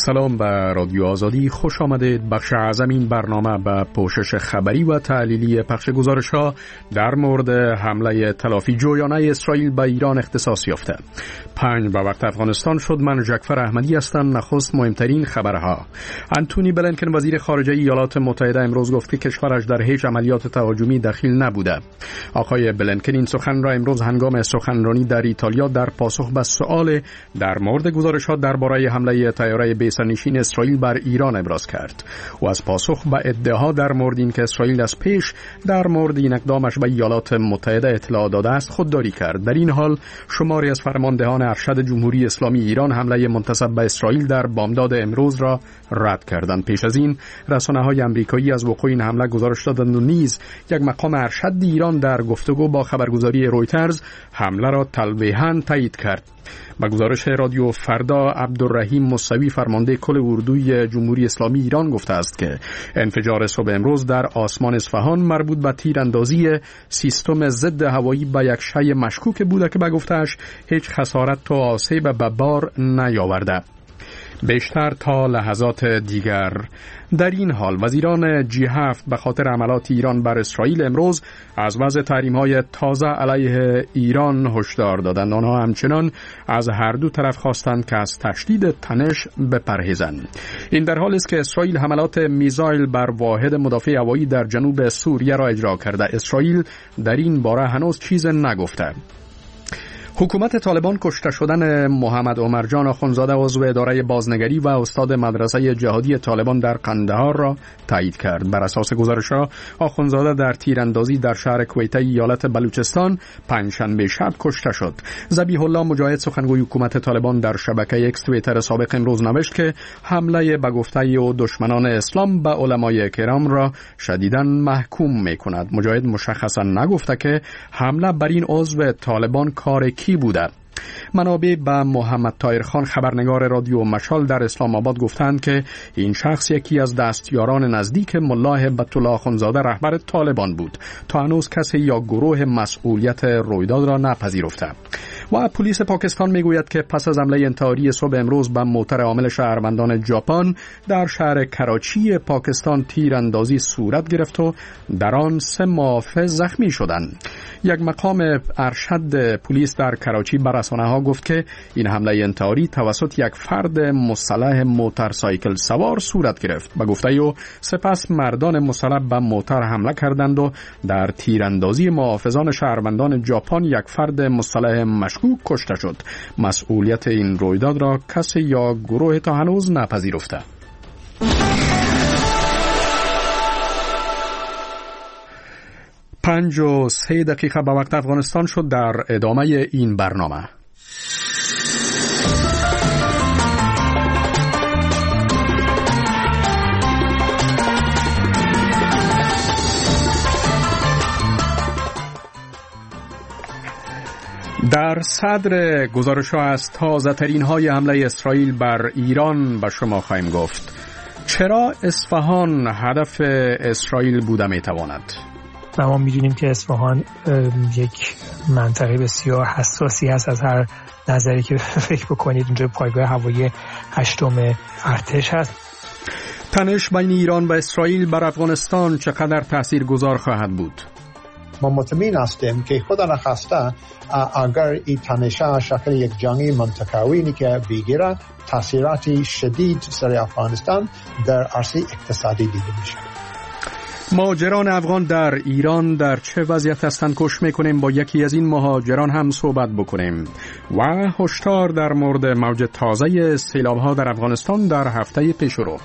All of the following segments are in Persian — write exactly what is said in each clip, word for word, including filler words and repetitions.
سلام به رادیو آزادی، خوش آمدید. بخش اعظم این برنامه به پوشش خبری و تحلیلی پخش گزارش‌ها در مورد حمله تلافی جویانه اسرائیل به ایران اختصاص یافته. پنج به وقت افغانستان شد. من جعفر احمدی هستم. نخست مهمترین خبرها. انتونی بلینکن وزیر خارجه ایالات متحده امروز گفت که کشورش در هیچ عملیات تهاجمی دخیل نبوده. آقای بلینکن این سخن را امروز هنگام سخنرانی در ایتالیا در پاسخ به سؤال در مورد گزارش‌ها درباره حمله طیاره بی‌سرنشین اسرائیل بر ایران ابراز کرد. و از پاسخ به ادعاها در مورد اینکه اسرائیل از پیش در مورد این اقدامش به ایالات متحده اطلاع داده است خودداری کرد. در این حال شماری از فرماندهان ارشد جمهوری اسلامی ایران حمله منتسب به اسرائیل در بامداد امروز را رد کردند. پیش از این رسانه‌های آمریکایی از وقوع این حمله گزارش دادند و نیز یک مقام ارشد ایران در گفتگو با خبرگزاری رویترز حمله را تلویحاً تایید کرد. با گزارش رادیو فردا، عبدالرحیم موسوی فرمانده کل اردوی جمهوری اسلامی ایران گفته است که انفجار صبح امروز در آسمان اصفهان مربوط به تیراندازی سیستم ضد هوایی به یک شی مشکوک بوده که به گفته‌اش هیچ خسارت و آسیب به بار نیاورده. بیشتر تا لحظات دیگر. در این حال وزیران جی هفت به خاطر حملات ایران بر اسرائیل امروز از وضع تحریم‌های تازه علیه ایران هشدار دادند. آنها همچنان از هر دو طرف خواستند که از تشدید تنش بپرهیزند. این در حالی است که اسرائیل حملات میزایل بر واحد مدافع هوایی در جنوب سوریه را اجرا کرده. اسرائیل در این باره هنوز چیز نگفته. حکومت طالبان کشته شدن محمد عمرجان آخوندزاده عضو اداره بازنگری و استاد مدرسه جهادی طالبان در قندهار را تایید کرد. بر اساس گزارش‌ها آخوندزاده در تیراندازی در شهر کویته ایالت بلوچستان پنجشنبه شب کشته شد. ذبیح الله مجاهد سخنگوی حکومت طالبان در شبکه اکس توییتر سابق امروز نوشت که حمله به گفته او دشمنان اسلام به علمای کرام را شدیداً محکوم می‌کند. مجاهد مشخصاً نگفته که حمله بر این عضو طالبان کار کی بوده. منابع به محمد طاهر خان خبرنگار رادیو مشال در اسلام آباد گفتند که این شخص یکی از دستیاران نزدیک ملا هیبت الله آخوندزاده رهبر طالبان بود. تا هنوز کسی یا گروه مسئولیت رویداد را نپذیرفته. و پلیس پاکستان میگوید که پس از حمله انتحاری صبح امروز به موتر حامل شهروندان ژاپن در شهر کراچی پاکستان تیراندازی صورت گرفت و در آن سه محافظ زخمی شدند. یک مقام ارشد پلیس در کراچی به رسانه‌ها گفت که این حمله انتحاری توسط یک فرد مسلح موتورسایکل سوار صورت گرفت. به گفته او سپس مردان مسلح به موتر حمله کردند و در تیراندازی محافظان شهروندان ژاپن یک فرد مسلح مشکوک کشته شد. مسئولیت این رویداد را کسی یا گروه تا هنوز نپذیرفته. پنج و سه دقیقه به وقت افغانستان شد. در ادامه این برنامه در صدر گزارش‌ها از تازه‌ترین های حمله اسرائیل بر ایران به شما خواهیم گفت. چرا اصفهان هدف اسرائیل بوده میتواند؟ و ما می‌دونیم که اصفهان یک منطقه بسیار حساسی هست از هر نظری که فکر بکنید. اونجا پایگاه هوایی هشتم ارتش هست. تنش بین ایران و اسرائیل بر افغانستان چقدر تاثیرگذار خواهد بود؟ ما مطمئن هستیم که خدا نخواسته اگر این تنشه شکل یک جنگی منطقه‌ای که بگیره تاثیراتی شدید سر افغانستان در عرصه اقتصادی دیده میشه. مهاجران افغان در ایران در چه وضعیت هستند کش میکنیم؟ با یکی از این مهاجران هم صحبت بکنیم. و هشدار در مورد موج تازه سیلاب‌ها در افغانستان در هفته پیشرو.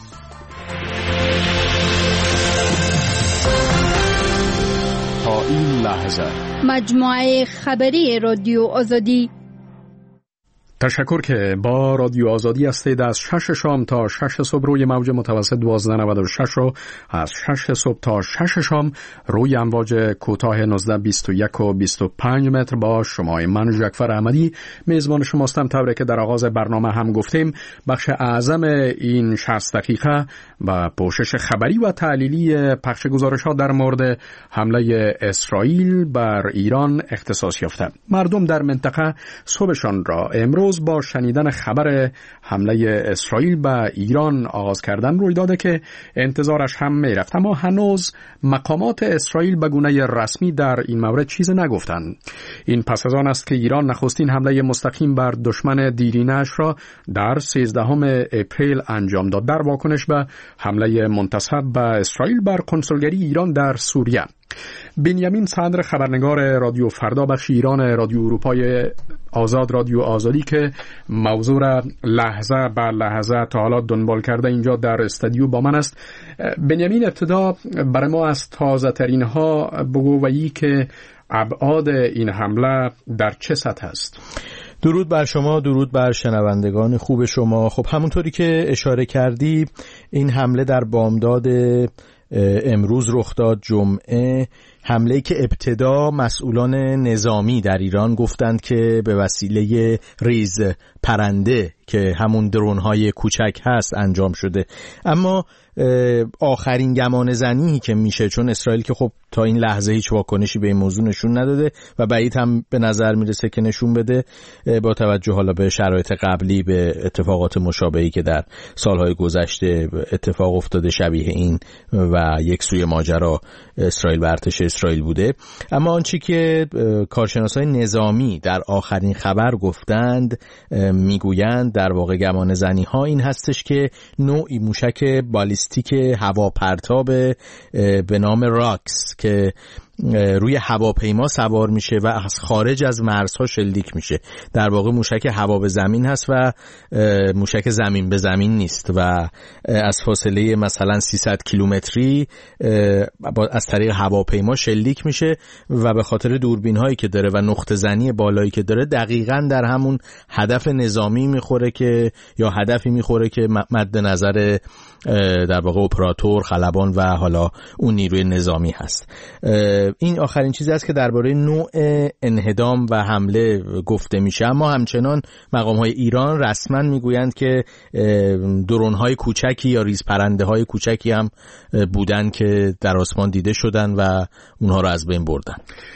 تا این لحظه مجموعه خبری رادیو آزادی. تشکر که با رادیو آزادی هستید. از شش شام تا شش صبح روی موج متوسط دوازده نود و شش و از شش صبح تا شش شام روی امواج کوتاه نوزده بیست و یک و بیست و پنج متر با شما. من جعفر احمدی میزبان شماستم. طوری که در آغاز برنامه هم گفتیم بخش اعظم این شصت دقیقه و پوشش خبری و تحلیلی پخش گزارش ها در مورد حمله اسرائیل بر ایران اختصاص یافته. مردم در منطقه صبحشان را امروز روز با شنیدن خبر حمله اسرائیل به ایران آغاز کردن روی داده که انتظارش هم میرفت، اما هنوز مقامات اسرائیل به گونه رسمی در این مورد چیز نگفتند. این پس از آن است که ایران نخستین حمله مستقیم بر دشمن دیرینه‌اش را در سیزدهم اپریل انجام داد در واکنش به حمله منتصب به اسرائیل بر کنسولگری ایران در سوریه. بنیامین صدر خبرنگار رادیو فردا بخش ایران رادیو اروپای آزاد رادیو آزادی که موضوع را لحظه به لحظه تا حالا دنبال کرده اینجا در استودیو با من است. بنیامین، ابتدا برای ما از تازه ترین ها بگو و ای که ابعاد این حمله در چه سطح است؟ درود بر شما، درود بر شنوندگان خوب شما. خب همونطوری که اشاره کردی این حمله در بامداد امروز رخ داد، جمعه، حمله‌ای که ابتدا مسئولان نظامی در ایران گفتند که به وسیله ریز پرنده که همون درون‌های کوچک هست انجام شده، اما آخرین گمان زنی که میشه، چون اسرائیل که خب تا این لحظه هیچ واکنشی به این موضوع نشون نداده و بعید هم به نظر میرسه که نشون بده با توجه حالا به شرایط قبلی، به اتفاقات مشابهی که در سالهای گذشته اتفاق افتاده شبیه این و یک سوی ماجرا اسرائیل و ارتش اسرائیل بوده. اما آنچه که کارشناسای نظامی در آخرین خبر گفتند، میگویند در واقع گمان زنی ها این هستش که نوعی موشک بالیستیک هواپرتاب به نام راکس که روی هواپیما سوار میشه و از خارج از مرزها شلیک میشه، در واقع موشک هوا به زمین هست و موشک زمین به زمین نیست و از فاصله مثلا سیصد کیلومتری از طریق هواپیما شلیک میشه و به خاطر دوربین هایی که داره و نقطه زنی بالایی که داره دقیقاً در همون هدف نظامی میخوره که یا هدفی میخوره که مد نظر در واقع اپراتور، خلبان و حالا اون نیروی نظامی هست. این آخرین چیزی است که درباره نوع انهدام و حمله گفته میشه، اما همچنان مقام‌های ایران رسما میگویند که درون‌های کوچکی یا ریزپرنده‌های کوچکی هم بودن که در آسمان دیده شدن و اونها رو از بین بردن.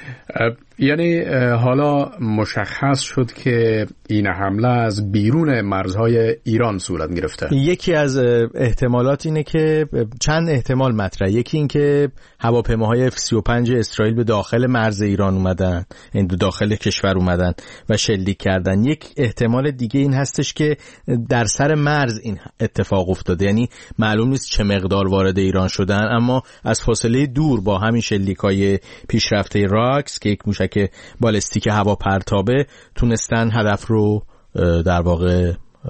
یعنی حالا مشخص شد که این حمله از بیرون مرزهای ایران صورت گرفته. یکی از احتمالات اینه که چند احتمال مطرحه. یکی این که هواپیماهای اف سی و پنج اسرائیل به داخل مرز ایران اومدن، این داخل کشور اومدن و شلیک کردن. یک احتمال دیگه این هستش که در سر مرز این اتفاق افتاده، یعنی معلوم نیست چه مقدار وارد ایران شدن، اما از فاصله دور با همین شلیک‌های پیشرفته راکس که یک موشک بالستیک هواپرتابه تونستن هدف رو در واقع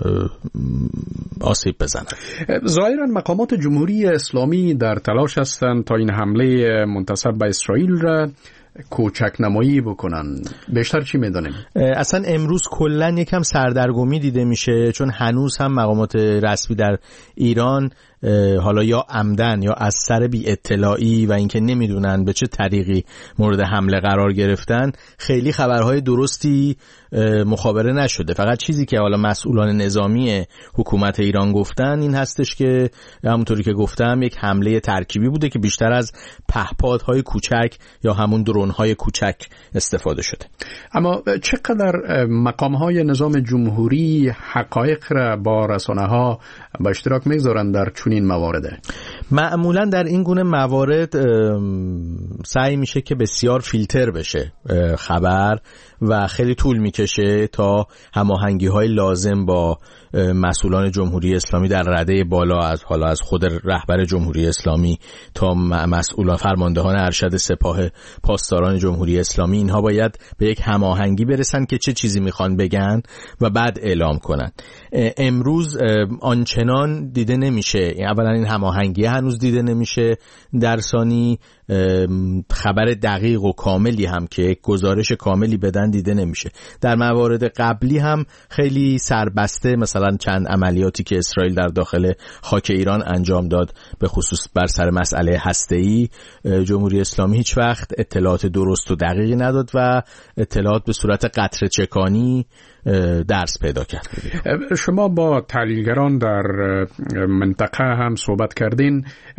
آسیب بزنن. ظاهراً مقامات جمهوری اسلامی در تلاش هستند تا این حمله منتصب به اسرائیل را کوچک نمایی بکنن. بیشتر چی میدونیم؟ اصلا امروز کلن یکم سردرگمی دیده میشه، چون هنوز هم مقامات رسمی در ایران حالا یا عمدن یا از سر بی اطلاعی و اینکه نمیدونن به چه طریقی مورد حمله قرار گرفتن، خیلی خبرهای درستی مخابره نشده. فقط چیزی که حالا مسئولان نظامی حکومت ایران گفتن این هستش که همونطوری که گفتم یک حمله ترکیبی بوده که بیشتر از پهپادهای کوچک یا همون درونهای کوچک استفاده شده. اما چقدر مقامهای نظام جمهوری حقایق را با رسانه‌ها به اشتراک میگذارن در چنین موارده؟ معمولا در این گونه موارد سعی میشه که بسیار فیلتر بشه خبر و خیلی طول میکشه تا هماهنگی‌های لازم با مسئولان جمهوری اسلامی در رده بالا، از حالا از خود رهبر جمهوری اسلامی تا مسئولان فرماندهان ارشد سپاه پاسداران جمهوری اسلامی، اینها باید به یک هماهنگی برسن که چه چیزی میخوان بگن و بعد اعلام کنن. امروز آنچنان دیده نمیشه، اولا این هماهنگی هنوز دیده نمیشه، در ثانی خبر دقیق و کاملی هم که یک گزارش کاملی بدن دیده نمیشه. در موارد قبلی هم خیلی سربسته، مثلا چند عملیاتی که اسرائیل در داخل خاک ایران انجام داد به خصوص بر سر مسئله هسته‌ای، جمهوری اسلامی هیچ وقت اطلاعات درست و دقیقی نداد و اطلاعات به صورت قطره چکانی درس پیدا کرد. شما با تحلیلگران در منطقه هم صحبت کردین.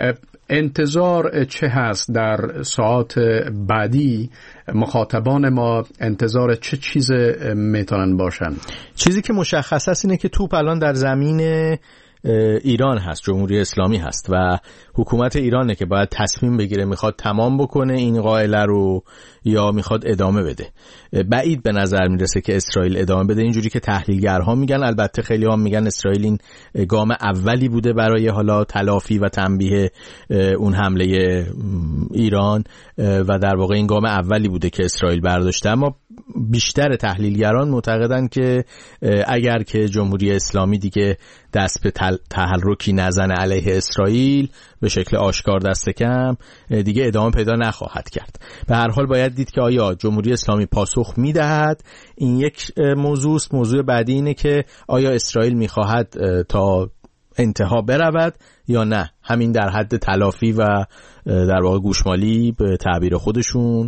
انتظار چه هست در ساعات بعدی؟ مخاطبان ما انتظار چه چیز میتونن باشن؟ چیزی که مشخص است اینه که توپ الان در زمین ایران هست، جمهوری اسلامی هست و حکومت ایرانه که باید تصمیم بگیره میخواد تمام بکنه این قائله رو یا میخواد ادامه بده. بعید به نظر میرسه که اسرائیل ادامه بده، اینجوری که تحلیلگرها میگن. البته خیلی هم میگن اسرائیل این گام اولی بوده برای حالا تلافی و تنبیه اون حمله ایران و در واقع این گام اولی بوده که اسرائیل برداشته، اما بیشتر تحلیلگران معتقدن که اگر که جمهوری اسلامی دیگه دست به تحرکی نزنه علیه اسرائیل به شکل آشکار دست کم، دیگه ادامه پیدا نخواهد کرد. به هر حال باید دید که آیا جمهوری اسلامی پاسخ میدهد، این یک موضوع است. موضوع بعدی اینه که آیا اسرائیل میخواهد تا انتها برود یا نه همین در حد تلافی و در واقع گوشمالی به تعبیر خودشون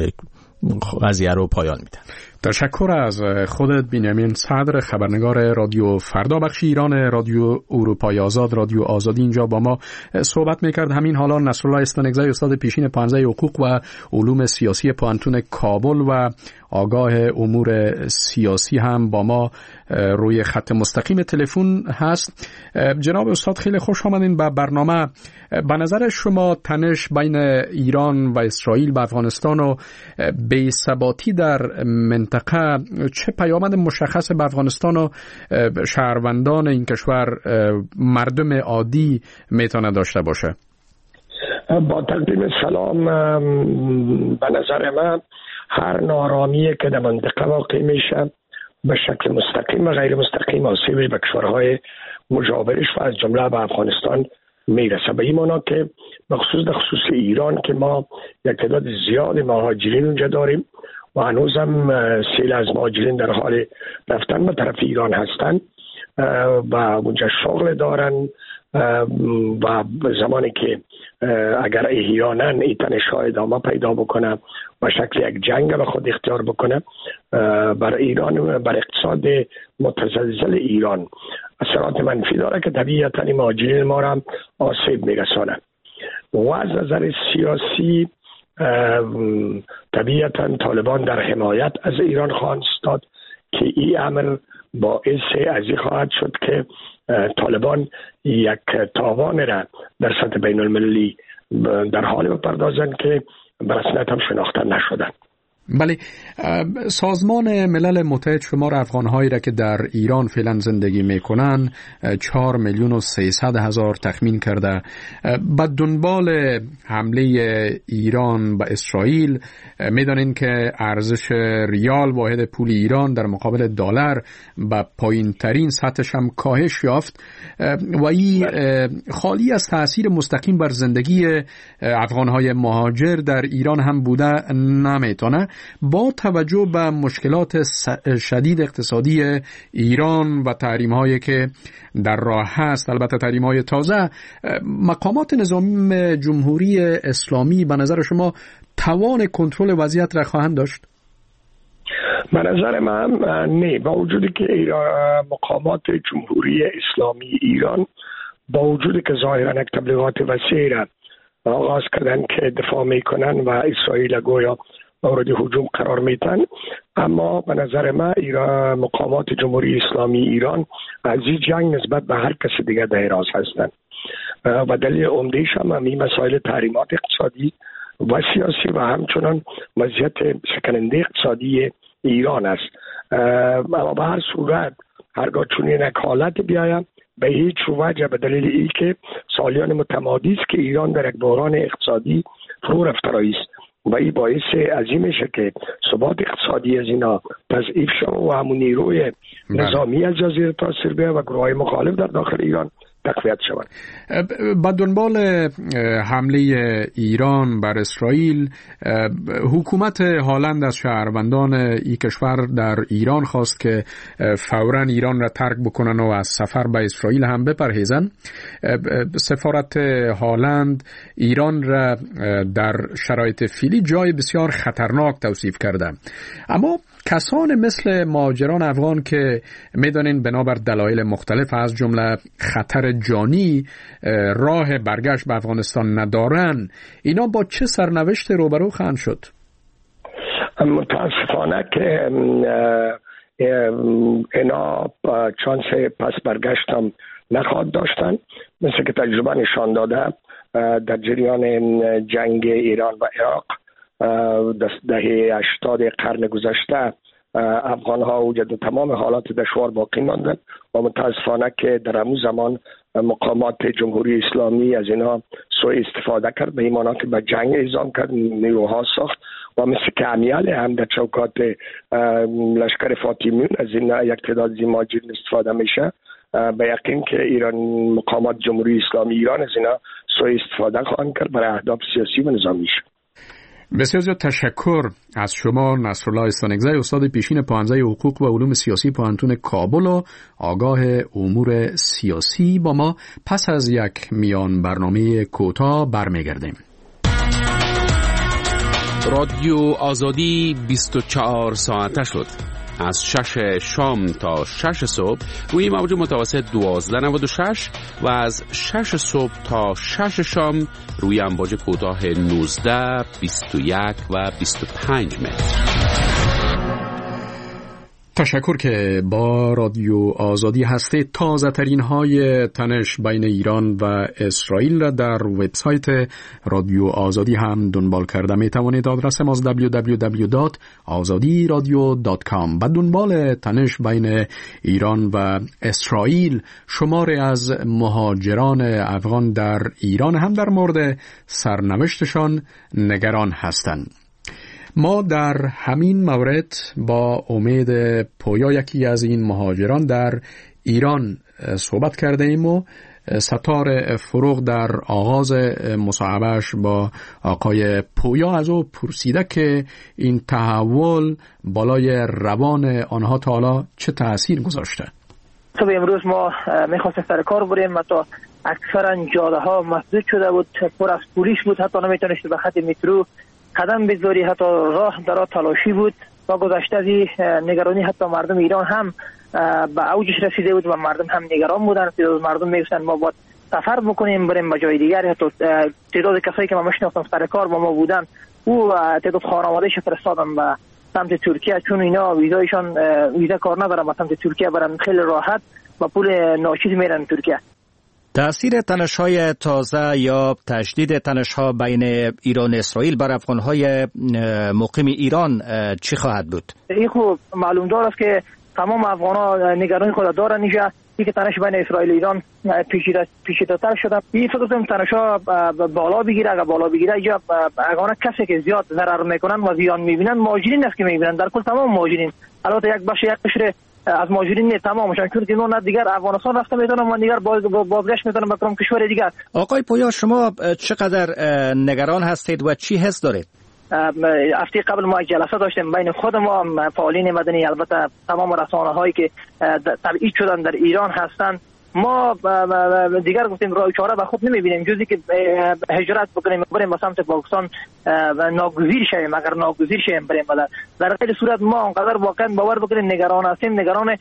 قضیه رو پایان میدن. تشکر از خودت بنیامین صدر، خبرنگار رادیو فردا بخش ایران رادیو اروپای آزاد، رادیو آزادی اینجا با ما صحبت میکرد. همین حالا نصرالله استانگزی استاد پیشین پانزده حقوق و علوم سیاسی پانتون کابل و آگاه امور سیاسی هم با ما روی خط مستقیم تلفن هست. جناب استاد خیلی خوش آمدین به برنامه. به نظر شما تنش بین ایران و اسرائیل و افغانستان و بی‌ثباتی در منطقه چه پیامد مشخص به افغانستان و شهروندان این کشور، مردم عادی میتونه داشته باشه؟ با تقدیم سلام، به نظر من هر نارامی که در منطقه واقع میشه به شکل مستقیم و غیر مستقیم آسیبش به کشورهای مجاورش و از جمله به افغانستان میرسه. به این معنا که بخصوص در خصوص ایران که ما یک تعداد زیاد مهاجرین اونجا داریم و هنوز هم سیل از مهاجرین در حال رفتن به طرف ایران هستن و اونجا شغل دارن و زمانی که اگر احیانا این تنش‌ها ادامه پیدا بکنه و شکل یک جنگ به خود اختیار بکنه بر ایران، بر اقتصاد متزلزل ایران اثرات منفی داره که طبیعتاً مهاجرین ما را آسیب میرسانه. و از نظر سیاسی طبیعتاً طالبان در حمایت از ایران خواهند استاد که این عمل باعث از این خواهد شد که طالبان یک تاوان را در سطح بین المللی در حال بپردازند که به رسمیت هم شناخته نشدن. بله، سازمان ملل متحد شمار افغان‌هایی را که در ایران فعلا زندگی میکنن چهار میلیون و سیصد هزار تخمین کرده. به دنبال حمله ایران به اسرائیل میدانین که ارزش ریال واحد پول ایران در مقابل دلار به پایین ترین سطحش هم کاهش یافت و این خالی از تأثیر مستقیم بر زندگی افغان‌های مهاجر در ایران هم بوده نمیتونه. با توجه به مشکلات شدید اقتصادی ایران و تحریم‌هایی که در راه هست، البته تحریم‌های تازه، مقامات نظامی جمهوری اسلامی به نظر شما توان کنترل وضعیت را خواهند داشت؟ به نظر من نه، با وجودی که مقامات جمهوری اسلامی ایران با وجودی که ظاهراً یک تبلیغات وسیع را آغاز کردن که دفاع میکنن و اسرائیل گویا مورد هجوم قرار میتن، اما به نظر من ایران مقامات جمهوری اسلامی ایران از این جنگ نسبت به هر کس دیگه در اعراض هستن و دلیل عمده‌اش هم همین مسائل تحریمات اقتصادی و سیاسی و همچنان وضعیت شکننده اقتصادی ایران است. اما به هر صورت هرگاه چنین یک حالت بیاید به هیچ وجه به دلیل ای که سالیان متمادی است که ایران در یک بحران اقتصادی فرو رفته است و این باعث عظیم میشه که ثبات اقتصادی از اینا تضعیف شود و همون نیروی نظامی از جزیره تاثیر بیاید و گروه‌های مخالف در داخل ایران تقویت شود. با دنبال حمله ایران بر اسرائیل، حکومت هالند از شهروندان این کشور در ایران خواست که فوراً ایران را ترک بکنن و از سفر به اسرائیل هم بپرهیزن. سفارت هالند ایران را در شرایط فعلی جای بسیار خطرناک توصیف کرده. اما کسان مثل مهاجران افغان که میدانین بنابر دلایل مختلف از جمله خطر جانی راه برگشت به افغانستان ندارن، اینا با چه سرنوشت روبرو خواهند شد؟ متاسفانه که اینا چانس پس برگشت هم نخواهد داشتن، مثل که تجربه نشان داده در جریان جنگ ایران و عراق دهه هشتاد قرن گذشته افغان ها وجود تمام حالات دشوار باقی ماندند و متاسفانه که در همون زمان مقامات جمهوری اسلامی از اینا سوء استفاده کرد، به این معنی که به جنگ اعزام کرد، نیروها ساخت و مثل که امیال هم در چوکات لشکر فاطمیون از این یک تعداد مهاجرین استفاده میشه. به یقین که ایران مقامات جمهوری اسلامی ایران از اینا سوء استفاده خواهند کرد برای اهداف سیاسی و نظامیش. بسیار زیاد تشکر از شما نصرالله استانکزی، استاد پیشین پوهنځی حقوق و علوم سیاسی پوهنتون کابل و آگاه امور سیاسی. با ما پس از یک میان برنامه کوتاه برمیگردیم. رادیو آزادی بیست و چهار ساعته شد، از شش شام تا شش صبح روی موج متوسط دوازده نود و شش و از شش صبح تا شش شام روی امواج کوتاه نوزده، بیست و یک و بیست و پنج متر. تشکر که با رادیو آزادی هسته. تازه ترین های تنش بین ایران و اسرائیل را در وبسایت رادیو آزادی هم دنبال کرده می توانید. آدرس ما دبلیو دبلیو دبلیو دات آزادی رادیو دات کام. و دنبال تنش بین ایران و اسرائیل شماری از مهاجران افغان در ایران هم در مورد سرنوشتشان نگران هستند. ما در همین مورد با امید پویا، یکی از این مهاجران در ایران، صحبت کرده ایم و ستار فروغ در آغاز مصاحبهش با آقای پویا از او پرسیده که این تحول بالای روان آنها تا حالا چه تأثیر گذاشته. صبح امروز ما میخواستیم سر کار بریم، تا اکثرا جاده ها مسدود شده بود، پر از پلیس بود، حتی نمیتونست به خط مترو قدم بذاری، حتی راه درا تلاشی بود. با گذشته از نگرانی حتی مردم ایران هم به اوجش رسیده بود و مردم هم نگران بودن. مردم میگفتن ما باید سفر بکنیم بریم به جای دیگر. حتی تعداد کسایی که ما میشناختم سر کار با ما بودن، او تعداد خانواده‌اش فرستادن به سمت ترکیه، چون اینا ویزایشان ویزا کار ندارن، به سمت ترکیه برن خیلی راحت با پول ناچیز میرن ترکیه. تأثیر تنش‌های تازه یا تشدید تنش‌ها بین ایران و اسرائیل بر افغان‌های مقیم ایران چی خواهد بود؟ این خوب معلوم دار است که تمام افغان‌ها نگرانی خود دارن اینجا که تنش بین اسرائیل و ایران پیچیده پیچیده‌تر شده. این فکر کنم تنش‌ها بالا بگیره، اگر بالا بگیره اینجا اگه کسی که زیاد ضرر میکنن و زیان میبینن مهاجرین است که میبینن، در کل تمام مهاجرین. البته یک بخش یک قشر از مهاجرین تمامشان، چون که نه دیگر افغانستان رفته میتونن و دیگر بازگشت میتونن به کدام کشور دیگر. آقای پویا، شما چقدر نگران هستید و چی حس دارید؟ هفته قبل ما جلسه داشتیم بین خود ما فعالین مدنی، البته تمام رسانه هایی که تبعید شدن در ایران هستند. ما دیگر گفتیم راه چاره به خود نمیبینیم جزی که هجرت بکنیم بریم به سمت پاکستان و ناگزیر شویم. اگر ناگزیر شویم بریم در غیر صورت ما انقدر واقعا باور بکنیم نگران هستیم، نگران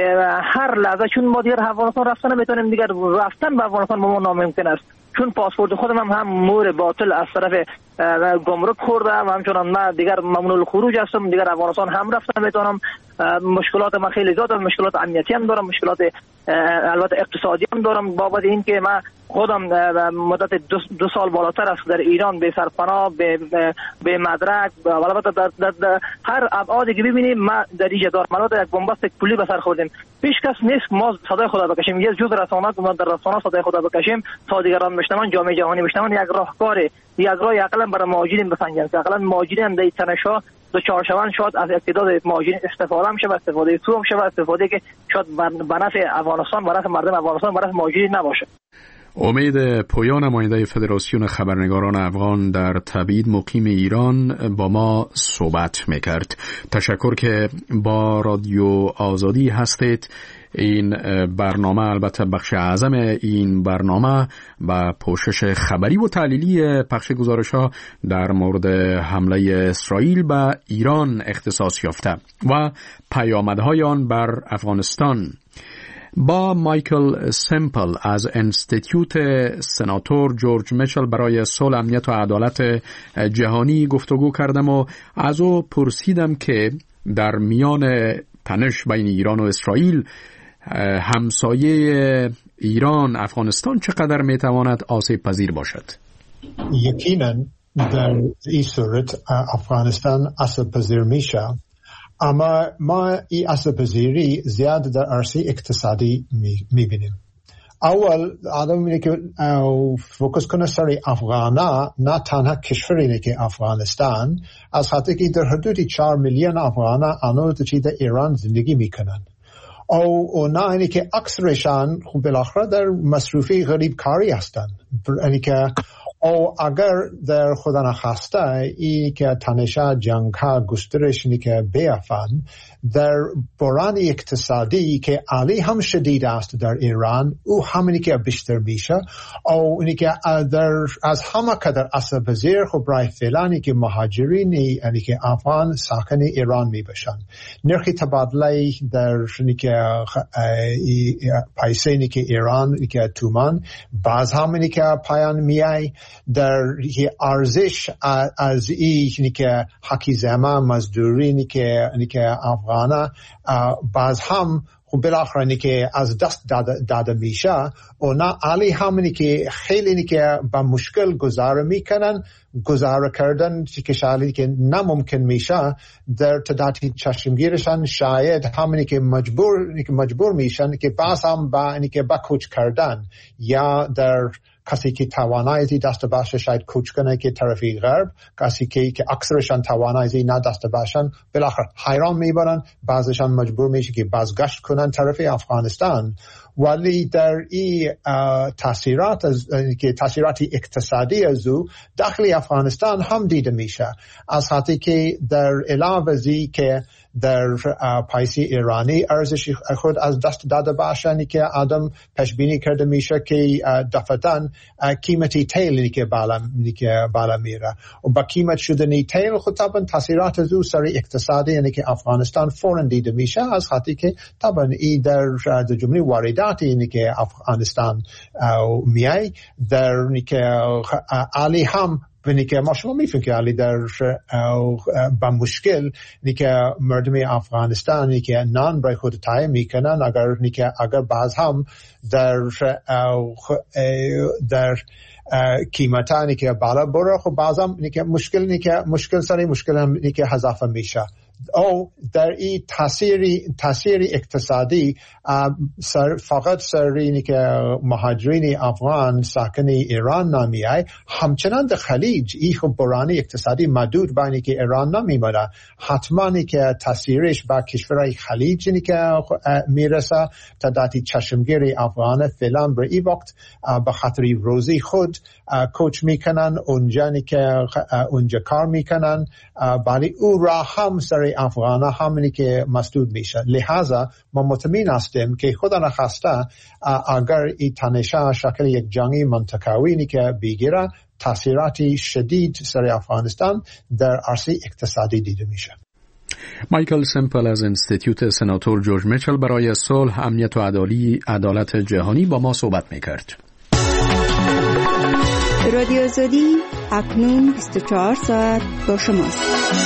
هر لحظه، چون ما دیگر افغانستان رفتن نمیتونیم، دیگر رفتن به افغانستان با ما ناممکن است، چون پاسپورت خودم هم, هم مور باطل از طرف گمرک خورده و همچنان من دیگر ممنوع الخروج هستم، دیگر افغانستان هم رفتن میتونم. مشکلات من خیلی زیاد، مشکلات امنیتی هم دارم، مشکلات البته اقتصادی هم دارم، بابت این که من خودم مدت دو, دو سال بالاتر است در ایران به سرپناه، به به مدرک و البته در, در, در هر ابعادی که ببینیم ما در اینجا دارم. البته یک بنبست پولی به سر خوردیم، هیچ کس نیست ما صدای خدا بکشیم، یه جز رسانه ما در رسانه صدای خدا بکشیم تا دیگران بشنون، جامعه جهانی بشنون. یک راهکار یک راه عقلا برای مهاجرین بسنجن که عقلا مهاجرین در تنش‌ها دو چهار شوند، شاید از اقتدار مهاجرین استفاده میشه و استفاده سو میشه و استفاده که شاید به نفع افغانستان، به نفع مردم افغانستان، به نفع مهاجرین نباشه. امید پویا، نماینده فدراسیون خبرنگاران افغان در تبعید مقیم ایران، با ما صحبت میکرد. تشکر که با رادیو آزادی هستید. این برنامه البته بخش اعظم این برنامه و پوشش خبری و تحلیلی پخش گزارش‌ها در مورد حمله اسرائیل به ایران اختصاص یافته و پیامدهای آن بر افغانستان. با مایکل سمپل از انستیتیوت سناتور جورج میچل برای صلح، امنیت و عدالت جهانی گفتگو کردم و از او پرسیدم که در میان تنش بین ایران و اسرائیل همسایه ایران افغانستان چقدر میتواند آسیب پذیر باشد؟ یقینا در این صورت افغانستان آسیب پذیر میشه، اما ما این آسیب پذیری زیاد در عرصه اقتصادی میبینیم. اول آدم اینه که فوکس کنه سر افغانا، نه تنها کشوری که افغانستان، از خاطر که در حدود چهار میلیون افغانا آنو در ایران زندگی میکنن. او نه اینه که اکثرشان خب بالاخره در مصروفی غریب کاری هستند. اینه که او اگر در خدا نخواسته ای که تنشا جنگ ها گسترش اینی که بیافن در بحران اقتصادی که علی هم شدید است در ایران، او همینی که بیشتر میشه، او اینی که در از همه قدر آسیب پذیر خب برای فعلا که مهاجرینی اینی که افغان ساکن ایران میبشن. نرخ تبادله در اینی که پیسه اینی که ایران اینی که تومان باز هم اینی که پایان میای، در ارزش از اینی که حقی زمان مزدوری اینی که اینی که افغانا باز هم خب بالاخره اینی که از دست داده, داده میشه و نه علی همینی که خیلی اینی که با مشکل گذاره میکنن، گذاره کردن که شاید که نممکن میشه در تعدادی چشمگیرشان شاید همینی که مجبور اینی که مجبور میشن که باز هم با اینی که با کوچ کردن یا در کسی که توانایی دست باشه شاید کوچ کنه که طرفی غرب، کسی که که اکثرشان توانایی نداشت باشن بالاخره حیران میبرن، بعضشان مجبور میشه که بازگشت کنن طرف افغانستان. ولی در این تاثیرات که تاثیرات اقتصادی از او داخل افغانستان هم دیده میشه، از خاطر که در علاوه ازی که در پیسه ایرانی ارزش خود از دست داده باشن که آدم پیش بینی کرده میشه که دفعتاً قیمتی تیل که بالا که بالا میره و با قیمت شدن تیل خود طبعا تاثیرات از او سر اقتصادی یعنی که افغانستان فوراً دیده میشه، از خاطر که طبعا ای در جمله وارداتی یعنی که افغانستان میای در یعنی که علی هم بینی که ما شما میفهمید که علی در با مشکل نی که مردم افغانستان نی که نان برای خود تایید میکنن، اگر نی که اگر بعض هم در در قیمتانی که بالا بره خب بعض هم نی که مشکل نی که مشکل سری مشکل هم نی که اضافه میشه. او در این تاثیری تاثیری اقتصادی سر فقط سر اینی که مهاجرین افغان ساکن ایران نمیای، همچنان در خلیج این خب بحران اقتصادی محدود بینی که ایران نمیمونه، حتما که تاثیرش با کشورهای خلیج اینی که میرسه. تعدادی چشمگیری افغان فعلا بر این وقت به خاطر روزی خود کوچ میکنن اونجا نی که اونجا کار میکنن، ولی او را هم سر افغانا همینی که مسدود میشه. لحاظا ما مطمئن هستیم که خدا نخواسته اگر این تنشا شکل یک جنگی منطقه‌ای که بگیره، تاثیراتی شدید سر افغانستان در عرصه اقتصادی دیده میشه. مایکل سمپل از انستیتیوت سناتور جورج میچل برای صلح، امنیت و عدالت جهانی با ما صحبت میکرد. رادیو آزادی اکنون بیست و چهار ساعت با شماست.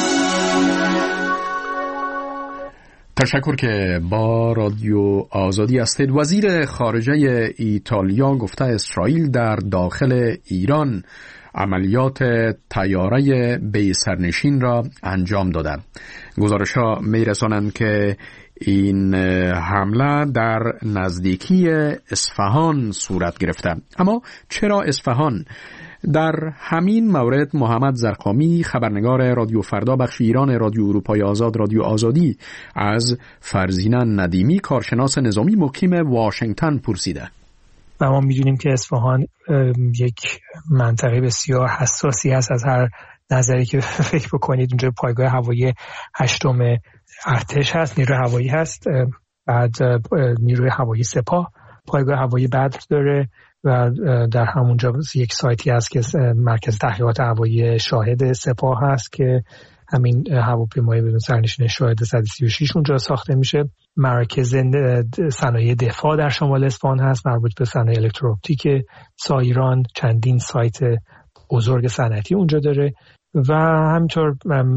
تشکر که با رادیو آزادی هستید. وزیر خارجه ایتالیا گفته اسرائیل در داخل ایران عملیات طیاره بی سرنشین را انجام داده. گزارش‌ها می‌رسانند که این حمله در نزدیکی اصفهان صورت گرفته. اما چرا اصفهان؟ در همین مورد محمد زرقامی، خبرنگار رادیو فردا بخش ایران رادیو اروپای آزاد رادیو آزادی، از فرزینه ندیمی کارشناس نظامی مقیم واشنگتن پرسیده. و ما می‌دونیم که اصفهان یک منطقه بسیار حساسی هست از هر نظری که فکر بکنید. اونجا پایگاه هوایی هشتم ارتش هست، نیروی هوایی هست. بعد نیروی هوایی سپاه پایگاه هوایی بدر داره و در همونجا یک سایتی هست که مرکز تحقیقات هوایی شاهد سپاه هست که همین هواپیمای بدون سرنشین شاهد صد و سی و شش اونجا ساخته میشه. مرکز صنایع دفاع در شمال اصفهان هست مربوط به صنایع الکترواپتیک سایران، چندین سایت بزرگ صنعتی اونجا داره و همینطور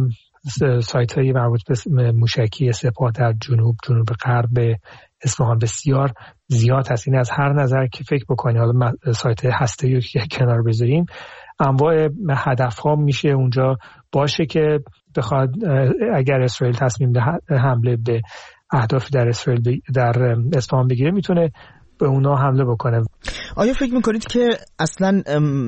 سایت های مربوط به موشکی سپاه در جنوب جنوب غرب اصفهان بسیار زیاد هست. این از هر نظر که فکر بکنید، حالا سایت هسته‌ای رو که کنار بذاریم، انواع هدف ها میشه اونجا باشه که بخواد اگر اسرائیل تصمیم به حمله به اهداف در اسرائیل در اصفهان بگیره میتونه به اونا حمله بکنه. آیا فکر میکنید که اصلا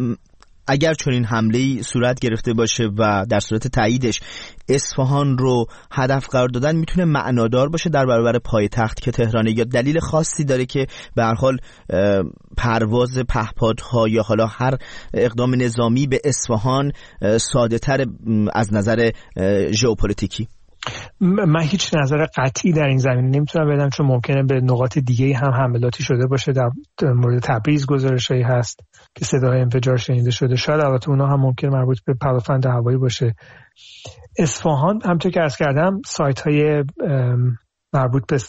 اگر چنین حمله‌ای صورت گرفته باشه و در صورت تاییدش اصفهان رو هدف قرار دادن میتونه معنادار باشه در برابر پایتخت که تهرانه، یا دلیل خاصی داره که به هر حال پرواز پهپادها یا حالا هر اقدام نظامی به اصفهان ساده تر از نظر ژئوپلیتیکی؟ من هیچ نظر قطعی در این زمینه نمیتونم بدم، چون ممکنه به نقاط دیگه هم حملاتی شده باشه. در مورد تبریز گزارشایی هست که صدای انفجار شنیده شده، شاید البته اونا هم ممکن مربوط به پدافند هوایی باشه. اصفهان همونطور که عرض کردم سایت های مربوط به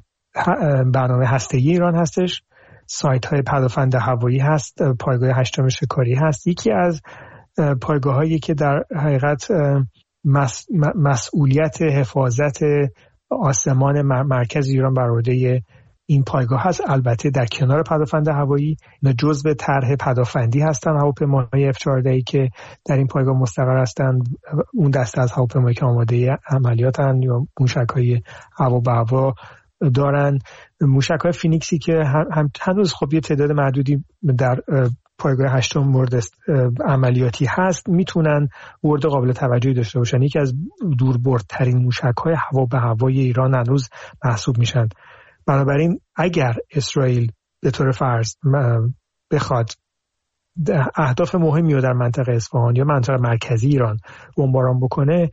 برنامه هسته‌ای ایران هستش، سایت های پدافند هوایی هست، پایگاه هشتم شکاری هست. یکی از پایگاه هایی که در حقیقت مس، مسئولیت حفاظت آسمان مرکز ایران بر عهده این پایگاه هست. البته در کنار پدافند هوایی اینا جزء طرح پدافندی هستن، هواپیماهای اف چهارده که در این پایگاه مستقر هستند. اون دسته از هواپیمایی که آماده عملیاتن یا موشک‌های هوا به هوا دارن. موشک‌های فینیکسی که هم هنوز خب یه تعداد محدودی در پایگاه هشتم مورد عملیاتی هست، میتونن ورد قابل توجهی داشته باشن. یکی از دوربردترین موشک‌های هوا به هوای ایران هنوز محسوب میشن. بنابراین اگر اسرائیل به طور فرض بخواد اهداف مهمی رو در منطقه اصفهان یا منطقه مرکزی ایران بمباران بکنه،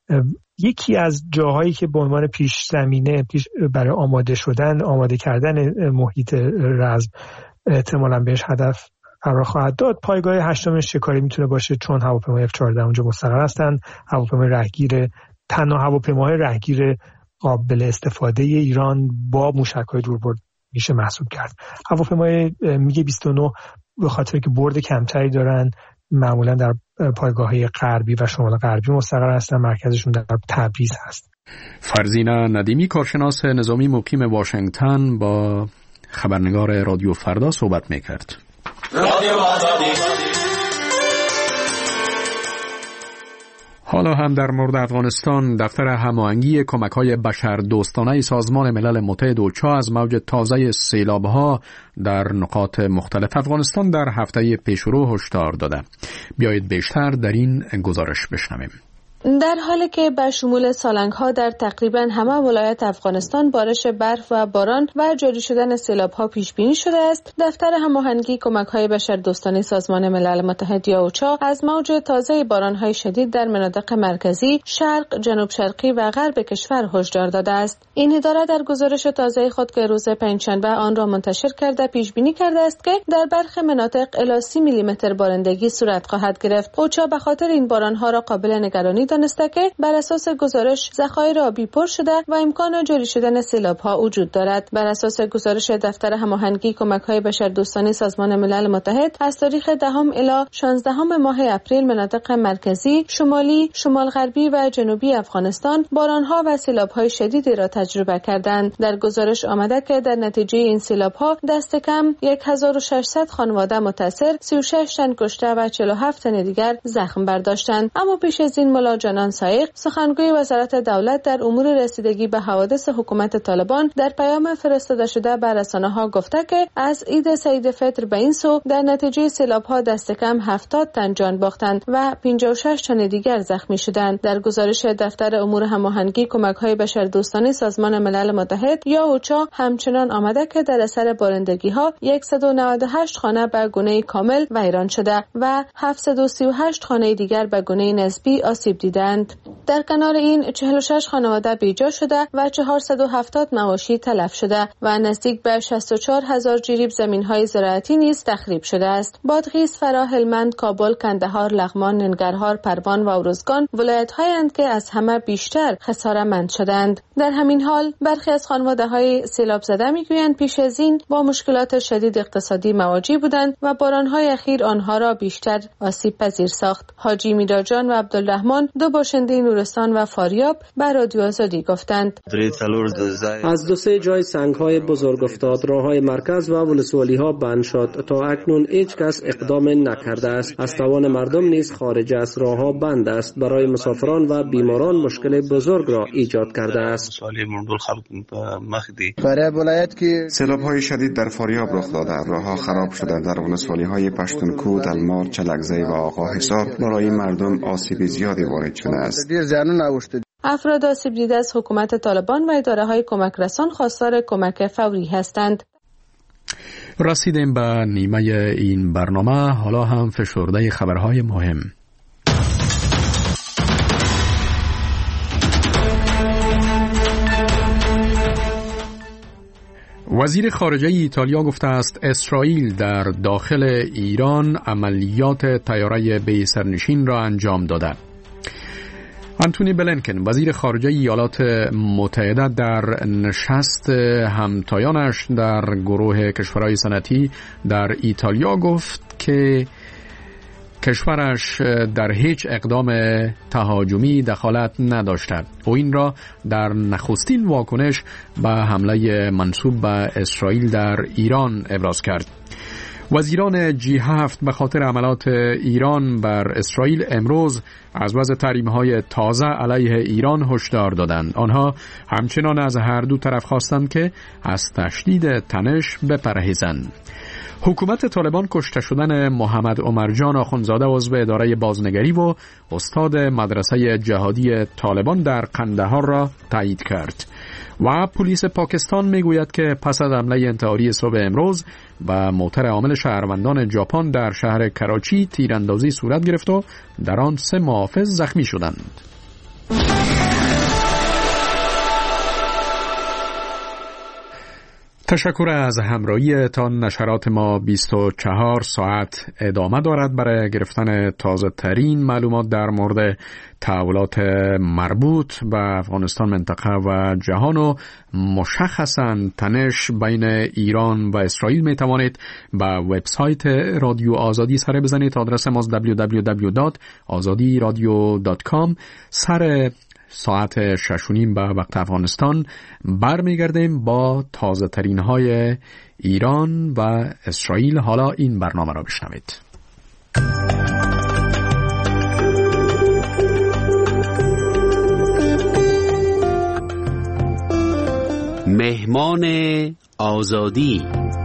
یکی از جاهایی که به عنوان پیش زمینه پیش برای آماده شدن آماده کردن محیط رزم احتمالاً بهش هدف قرار خواهد داد، پایگاه هشتم شکاری میتونه باشه، چون هواپیمای اف چهارده اونجا مستقر هستن. هواپیمای رهگیر، تنها هواپیماهای رهگیر قابل استفاده ایران با موشک‌های دوربرد میشه محسوب کرد. هواپیمای میگ بیست و نه به خاطر که برد کمتری دارن معمولا در پایگاه‌های غربی و شمال غربی مستقر هستن، مرکزشون در تبریز هست. فرزینه ندیمی، کارشناس نظامی مقیم واشنگتن، با خبرنگار رادیو فردا صحبت میکرد. رادیو آزادی. حالا هم در مورد افغانستان، دفتر هماهنگی کمک‌های بشردوستانه سازمان ملل متحد اوچا از موج تازه سیلاب‌ها در نقاط مختلف افغانستان در هفته پیشرو هشدار داده. بیایید بیشتر در این گزارش بشنویم. در حالی که به شمول سالنگ‌ها در تقریباً همه ولایت افغانستان بارش برف و باران و جاری شدن سیلاب‌ها پیش بینی شده است، دفتر هماهنگی کمک‌های بشردوستانه سازمان ملل متحد یا اوچا از موج تازه باران‌های شدید در مناطق مرکزی، شرق، جنوب شرقی و غرب کشور هشدار داده است. این اداره در گزارش تازه خود که روز پنجشنبه آن را منتشر کرده پیش بینی کرده است که در برخی مناطق الی سی میلی متر بارندگی صورت خواهد گرفت. اوچا به خاطر این باران‌ها را قابل نگرانی دانسته که بر اساس گزارش ذخایر آبی پر شده و امکان جاری شدن سیلاب‌ها وجود دارد. بر اساس گزارش دفتر هماهنگی کمک‌های بشردوستانه سازمان ملل متحد از تاریخ دهم الی شانزدهم ماه اپریل مناطق مرکزی، شمالی، شمال غربی و جنوبی افغانستان باران‌ها و سیلاب‌های شدیدی را تجربه کردند. در گزارش آمده که در نتیجه این سیلاب‌ها دست کم هزار و ششصد خانواده متاثر، سی و شش تن کشته و چهل و هفت تن دیگر زخم برداشتند. اما پیش از این ملا جانان سایق، سخنگوی وزارت دولت در امور رسیدگی به حوادث حکومت طالبان، در پیام فرستاده شده به رسانه‌ها گفته که از عید سعید فطر به این سو در نتیجه سیلاب‌ها دست کم هفتاد تن جان باختند و پنجاه و شش تن دیگر زخمی شدند. در گزارش دفتر امور هماهنگی کمک‌های بشردوستانه سازمان ملل متحد یا اوچا همچنان آمده که در اثر بارندگی‌ها صد و نود و هشت خانه به گونه کامل ویران شده و هفتصد و سی و هشت خانه دیگر به گونه نسبی آسیب دیده دیدند. در کنار این چهل و شش خانواده بیجا شده و چهارصد و هفتاد مواشی تلف شده و نزدیک به شصت و چهار هزار جریب زمین‌های زراعتی نیز تخریب شده است. بادغیس، فرا، هلمند، کابل، کندهار، لغمان، ننگرهار، پروان و ارزگان ولایت‌هایند که از همه بیشتر خساره‌مند شدند. در همین حال برخی از خانواده‌های سیلاب زده می‌گویند پیش از این با مشکلات شدید اقتصادی مواجه بودند و باران‌های اخیر آنها را بیشتر آسیب پذیر ساخت. حاجی میرجان و عبدالرحمن، دو باشنده نورستان و فاریاب، به رادیو آزادی گفتند از دو سه جای سنگ‌های بزرگ افتاد، راه‌های مرکز و ولسوالی‌ها بند شد. تا اکنون هیچ کس اقدام نکرده است. از توان مردم نیز خارج است. راه‌ها بند است. برای مسافران و بیماران مشکل بزرگ را ایجاد کرده است. سیلاب‌های شدید در فاریاب رخ داده، راه‌ها خراب شده. در ولسوالی‌های پشتونکو، دلمار، چلکزی و آقا حصار برای مردم آسیب زیادی وارد شده است. افراد آسیب دیده از حکومت طالبان و اداره‌های کمک رسان خواستار کمک فوری هستند. رسیدیم به نیمه این برنامه. حالا هم فشرده خبرهای مهم. وزیر خارجه ایتالیا گفته است اسرائیل در داخل ایران عملیات طیاره بی سرنشین را انجام داده. آنتونی بلینکن، وزیر خارجه ایالات متحده، در نشست همتایانش در گروه کشورهای صنعتی در ایتالیا گفت که کشورش در هیچ اقدام تهاجمی دخالت نداشته. او این را در نخستین واکنش به حمله منسوب به اسرائیل در ایران ابراز کرد. وزیران جی هفت به خاطر حملات ایران بر اسرائیل امروز از وضع تحریم‌های تازه علیه ایران هشدار دادند. آنها همچنان از هر دو طرف خواستند که از تشدید تنش بپرهیزند. حکومت طالبان کشته شدن محمد عمرجان آخوندزاده عضو اداره بازنگری و استاد مدرسه جهادی طالبان در قندهار را تایید کرد. و پلیس پاکستان میگوید که پس از حمله انتحاری صبح امروز و موتر حامل شهروندان ژاپن در شهر کراچی تیراندازی صورت گرفت و در آن سه محافظ زخمی شدند. تشکر از همراهی تا. نشرات ما بیست و چهار ساعت ادامه دارد برای گرفتن تازه ترین معلومات در مورد تحولات مربوط به افغانستان، منطقه و جهان و مشخصاً تنش بین ایران و اسرائیل. می توانید به وبسایت رادیو آزادی سر بزنید. آدرس ما دبلیو دبلیو دبلیو دات آزادی رادیو دات کام. سر ساعت شش و نیم به وقت افغانستان برمیگردیم با تازه ترین های ایران و اسرائیل. حالا این برنامه را بشنوید. مهمان آزادی.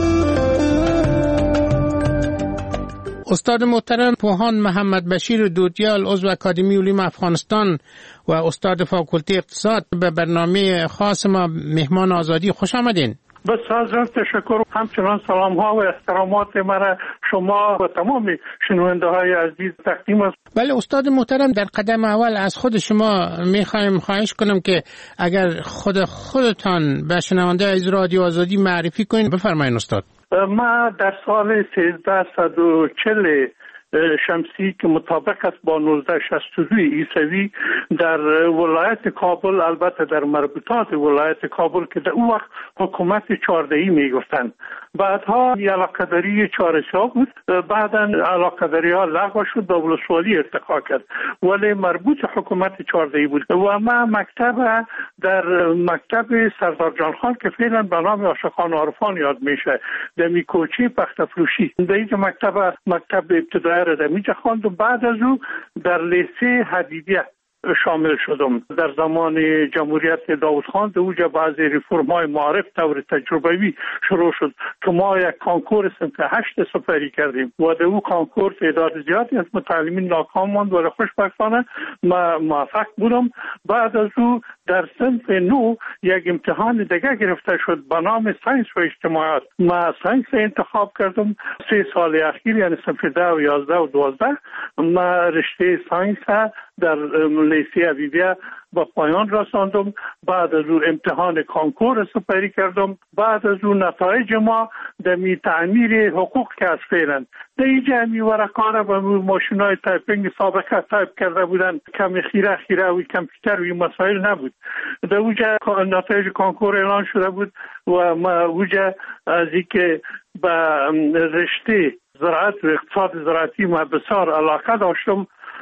استاد محترم پوهان محمد بشیر دودیال، عضو اکادمی علوم افغانستان و استاد فاکولته اقتصاد، به برنامه خاص ما مهمان آزادی خوش آمدین. بسیار تشکر. همچنان سلام ها و احترامات مرا شما و تمام شنونده های عزیز تقدیم است. بله استاد محترم، در قدم اول از خود شما میخوایم خواهش کنم که اگر خود خودتان به شنونده از رادیو آزادی معرفی کنید. بفرمایید استاد. ما در سال سیزده و چهل شمسی که مطابق است با نوزده شصت و دو عیسوی در ولایت کابل، البته در مربوطات ولایت کابل که در اون وقت حکومت چهاردهی میگفتند، بعدها علاقه‌داری چهارسیا بود، بعدا علاقه‌داری ها لغو شد و ولسوالی ارتقا کرد، ولی مربوط حکومت چهاردهی بود. و ما مکتب در مکتب سردار جان خان که فعلا به نام عاشقان عارفان یاد میشه، در میکوچی پختفروشی، در اینجا مکتب مکتب ابتدایی را در اینجا خواند و بعد از او در لیسه حدیدیه شامل شدم. در زمان جمهوریت داود خان در اونجا بعضی ریفرم‌های معارف طور تجربوی شروع شد که ما یک کانکور صنف هشت سپری کردیم و در اون کانکور تعداد زیادی از متعلمین ناکام ماند ولی خوشبختانه ما موفق بودم. بعد از او در صنف نو یک امتحان دیگه گرفته شد به نام ساینس و اجتماعات. ما ساینس انتخاب کردم. سه سال اخیر یعنی صنف ده و یازده و دوازده ما رشته ساینس در لیسه حبیبیه با پایان رساندم. بعد از اون امتحان کانکور سپری کردم. بعد از اون نتایج ما دمی تعمیر حقوق کسب فعلا در اینجا همی ورقانه با ماشینای تایپینگ سابقه تایپ کرده بودن، کمی خیره خیره و کامپیوتر و این مسائل نبود. در اونجا نتایج کانکور اعلان شده بود و ما اونجا از اینکه به رشته زراعت و اقتصاد زراعتی ما بسیار علاقه داشتم،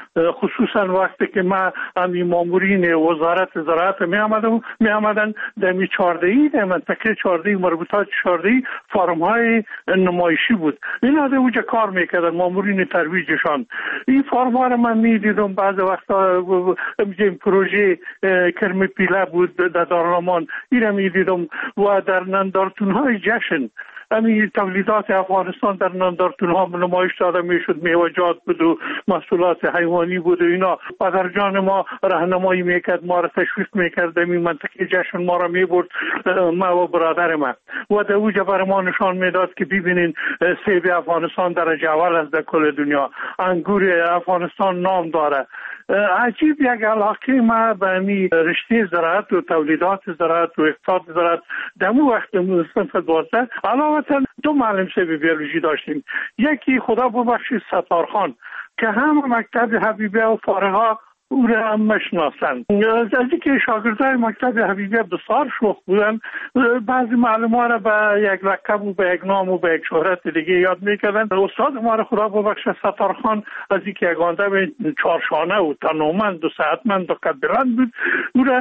خصوصا وقتی که ما امی مامورین وزارت زراعت می آمدن می آمدن در می چهاردهی در منطقه چهاردهی مربوطات چهاردهی فارم های نمایشی بود. اینا در اونجا کار میکردن مامورین ترویجشان. این فارم ها رو من می دیدم. بعض وقتا این پروژه کرم پیله بود در دارالمان، این رو می دیدم و در نندارتون های جشن امی تولیدات افغانستان در نندارتون ها نمایش داده میشد. میوه‌جات بود و محصولات حیوانی بود و اینا. پدر جان ما راهنمایی میکرد، ما را تشویق میکرد. این منطقه جشن ما را میبرد، ما و برادر ما، و در اوجه برای ما نشان میداد که ببینین سیب افغانستان درجه اول است در کل دنیا، انگور افغانستان نام داره. عجیب یک علاقه ما به امی رشته زراعت و تولیدات زراعت و اقتصاد زراعت دمو وقت صنف دوازده. علاوه دو معلم سیب بیولوژی داشتیم. یکی خدا ببخشید ستارخان که هم مکتب حبیبیه و فارغا او را هم مشناسن. از اینکه شاگردای مکتب حبیبیه بسیار شوخ بودن، بعضی معلمان را به یک لقب و به یک نام و به یک شهرت دیگه یاد میکردن. استاد ما را خدا ببخشه ستارخان از اینکه یک آدم چارشانه و تنومند و صحتمند و قدبلند بود، او را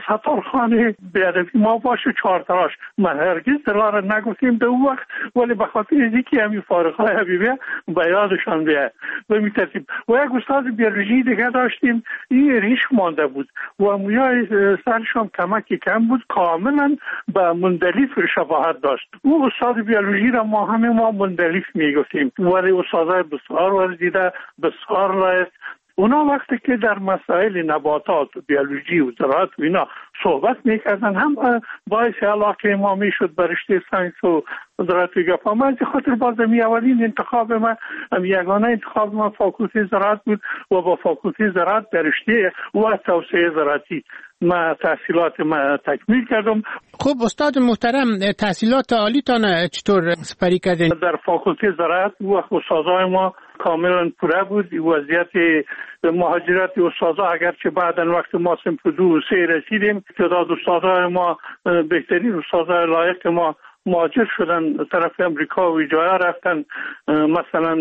ستارخان بیادبی ما باشه چهار تراش. ما هرگز دلار نگفتیم به اون وقت، ولی به خاطر اینکه همین فارغای حبیبیه به یادشان بیه به می ترتیب. و یک استاد بیولوژی دیگه داشتیم، این ریش مانده بود و مویای سرشان کمکی کم بود، کاملا به مندلیف شباهت داشت. او استاد بیولوژی را ما همه ما مندلیف میگفتیم، ولی استادای بسیار ورزیده بسیار لایق. اونا وقتی که در مسائل نباتات و بیولوژی و زراعت و اینا صحبت میکردن، هم باعث علاقه ما میشد به رشته ساینس و زراعت و گپا. من از خاطر باز می اولین انتخاب من یگانه انتخاب من فاکولته زراعت بود و با فاکولته زراعت در رشته و توسعه زراعتی ما تحصیلات ما تکمیل کردم. خب استاد محترم، تحصیلات عالیتان چطور سپری کردین؟ در فاکولته زراعت و استادای ما کاملا پوره بود. وضعیت مهاجرت استادا اگرچه بعداً وقت ما صنف دو و سه رسیدیم، تعداد استادای ما بهترین استادای لایق ما مهاجر شدن طرف امریکا و جایا رفتن. مثلا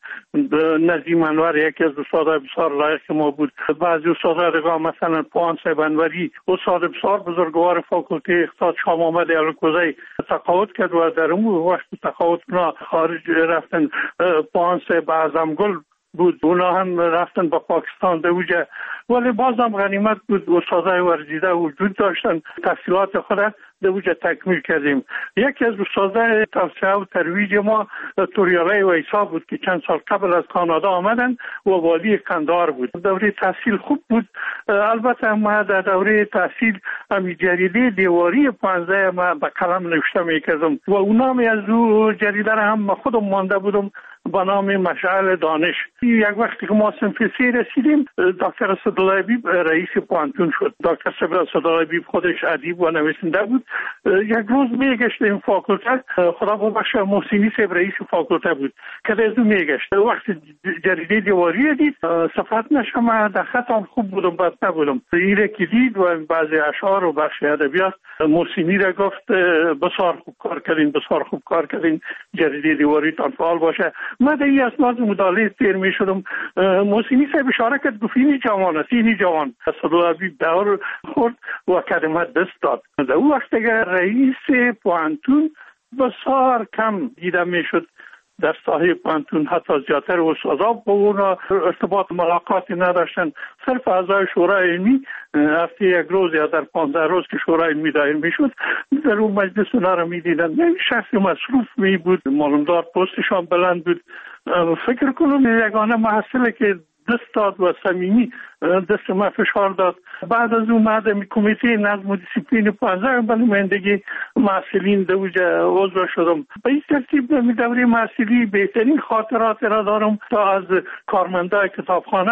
نظیم انور یکی از استادای بسیار لایق ما بود. بعضی استادای دیگه مثلا پوان صاحب انوری استاد بسیار بزرگوار فاکولته اقتصاد شاه محمد الکوزی تقاعد کرد و در اون وقت تقاعد اونا خارج رفتن. پوان صاحب اعظمگل بود، اونا هم رفتن با پاکستان دوجه، ولی بازم غنیمت بود استادای ورزیده وجود داشتن. تحصیلات خود دوجه تکمیل کردیم. یکی از استادای توسعه و ترویج ما توریالی ویسا بود که چند سال قبل از کانادا آمدن و والی قندهار بود. دوره تحصیل خوب بود. البته ما در دوره تحصیل همی جریده دیواری پانزده ما به قلم نوشته میکردم و اونام از او جریده را هم خودم مانده بودم با نام مشعل دانش. یک وقتی که ما صنف سه رسیدیم، دکتر اسدالله بیب رئیس پوانتون شد. دکتر اسدالله بیب خودش ادیب و نویسنده بود. یک روز میگشت این فاکولته، خدا ببخشه محسینی صاحب رئیس فاکولته بود که از اون میگشت. وقتی جریده دیواری دید صفحت نشم در خطام خوب بودم بد نبودم. این که دید و بعضی اشعار و بخش ادبیات محسینی را گفت بسیار خوب کار کردین، بسیار خوب کار کردین، جریده دیواری تان فعال باشه. من در این اسناد مداله تیر می شدم. محسینی صاحب اشاره کرد گفت اینی جوان است، اینی جوان. اسدالله بیب دور خورد و کلمه دست داد. در اون وقت اگر رئیس پوانتون بسیار کم دیده می شد در ساحه پوانتون، حتی زیادتر استادا با اونا ارتباط ملاقاتی نداشتن. صرف اعضای شورای علمی هفته یک روز یا در پانزده روز که شورای علمی دایر می شد در اون مجلس اونا را می دیدن. شخص مصروف می بود، معلومدار پستشان بلند بود. فکر کنم یگانه محصله که دست داد و صمیمی دست ما فشار داد. بعد از اون بعد کمیته نظم و دیسیپلین پانزده به نمایندگی محصلین دوجه عضو شدم. به این ترتیب در دوره محصلی بهترین خاطرات را دارم تا از کارمندای کتابخانه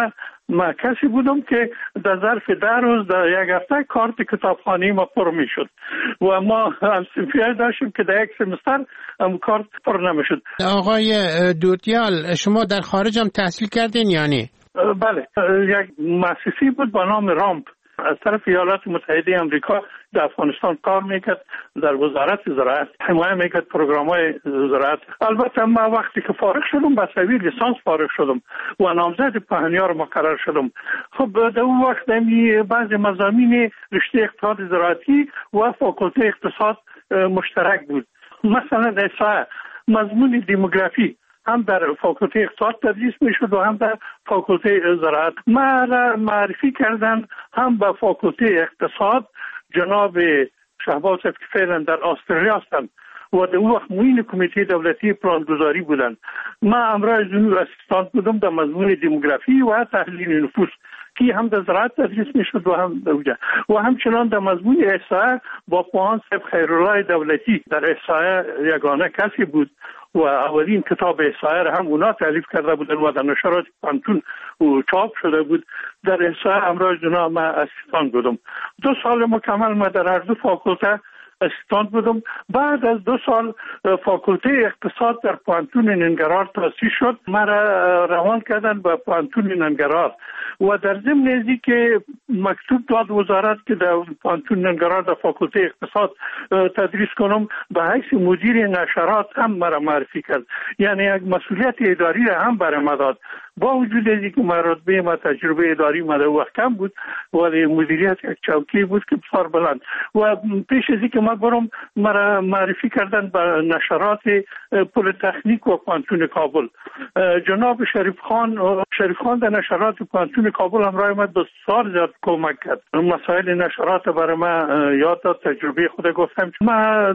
من کسی بودم که در ظرف ده روز در یک هفته کارت کتابخانه ما پر میشد و ما هم صنفیه داشتیم که در یک سمستر هم کارت پر نمیشد. آقای دوتیال، شما در خارج هم تحصیل کردین یا نه؟ بله، یک مؤسسه بود با نام رامپ از طرف ایالات متحده آمریکا در افغانستان کار میکرد، در وزارت زراعت حمایت میکرد پروگرام‌های زراعت. البته ما وقتی که فارغ شدم با سوی لیسانس فارغ شدم و نامزد پهنیار مقرر شدم. خب در اون وقت می بعضی مضامین رشته اقتصاد زراعتی و فاکولته اقتصاد مشترک بود. مثلا احصاء، مضمون دموگرافی هم در فاکولته اقتصاد تدریس میشد و هم در فاکولته زراعت. ما را معرفی کردن هم به فاکولته اقتصاد جناب شهباز که فعلا در استرالیا هستند و در اون وقت معین کمیته دولتی پلانگذاری بودند. ما امرای جنوب اسیستانت بودم در مضمون دموگرافی و تحلیل نفوس که هم در زراعت تدریس میشد و هم در و همچنان در مضمون احصاء با پوهان صاحب خیرالله دولتی در احصاء یگانه کسی بود و اولین کتاب احصاء را هم اونا تالیف کرده بودن و در نشرات پانتون و چاپ شده بود. در احصاء امرای جناب من اسیستانت بودم. دو سال مکمل ما در هر دو فاکولته اسیستانت بودم. بعد از دو سال فاکولته اقتصاد در پانتون ننگرهار تأسیس شد. ما را روان کردن به پانتون ننگرهار و در ضمن ازی که مکتوب داد وزارت که در پانتون ننگرهار در فاکولته اقتصاد تدریس کنم، به حیث مدیر نشرات هم مرا معرفی کرد، یعنی یک مسئولیت اداری را هم برام داد. با وجود ازی که من رتبه ما تجربه اداری ما در وقت کم بود ولی مدیریت یک چوکی بود که بسیار بلند و پیش ازی که ما برم مرا معرفی کردن به نشرات پل تکنیک و پانتون کابل. جناب شریف خان شریف خان در نشرات پانتون کابل همراه ما بسیار زیاد کمک کرد. مسائل نشرات برای ما یاد داد، تجربه خود گفتم. من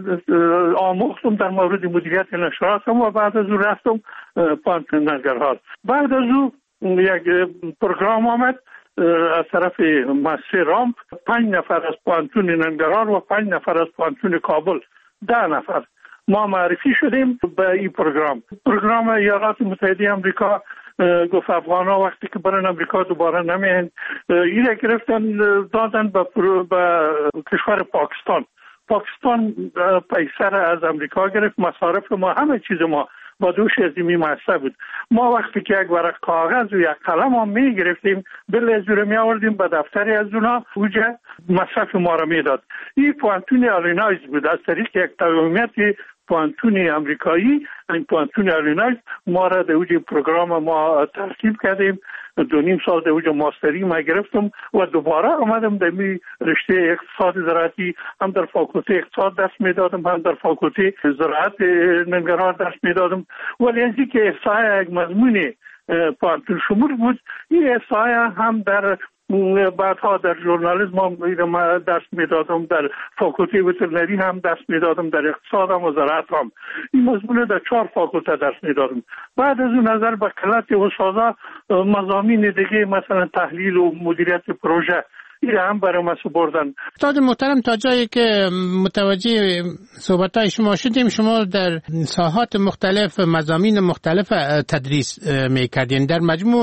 آموختم در مورد مدیریت نشرات و بعد از اون رفتم پانتون ننگرهار. بعد از او یک پروگرام آمد از طرف مؤسسه رامپ، پنج نفر از پانتون ننگرهار و پنج نفر از پانتون کابل، ده نفر ما معرفی شدیم به این پروگرام. پروگرام ایالات متحده آمریکا گفت افغانا وقتی که برن امریکا دوباره نمیهند، این گرفتن دادن به, به کشور پاکستان. پاکستان پیسر از امریکا گرفت، مصارف ما همه چیز ما با دوش ازیمی محصه بود. ما وقتی که یک ورق کاغذ و یک قلم هم می گرفتیم بل از می آوردیم به دفتری از اونا اوجه مصرف ما را می داد. این پوانتون آلینایز بود از طریق یک تومیت پوانتون امریکایی. این پوانتون آلینایز ما را در اوج پروگرام ما ترتیب کردیم. دو نیم سال در اوج ماستری ما گرفتم و دوباره آمدم در می رشته اقتصاد زراعتی، هم در فاکولته اقتصاد درس می دادم هم در فاکولته زراعت ننگرهار درس می دادم. ولی اینجی که احصاء یک مضمون پوانتون شمول بود، این احصاء هم در بعدها در ژورنالیسم هم درس میدادم، در فاکولته وترنری هم درس میدادم، در اقتصاد هم و زراعت هم. این مضمون در چهار فاکولته درس میدادم. بعد از اون نظر به قلت استادا مضامین دیگه مثلا تحلیل و مدیریت پروژه این هم برای ما سپردن. استاد محترم، تا جایی که متوجه صحبت‌های شما شدیم، شما در ساحات مختلف مضامین مختلف تدریس می‌کردین. در مجموع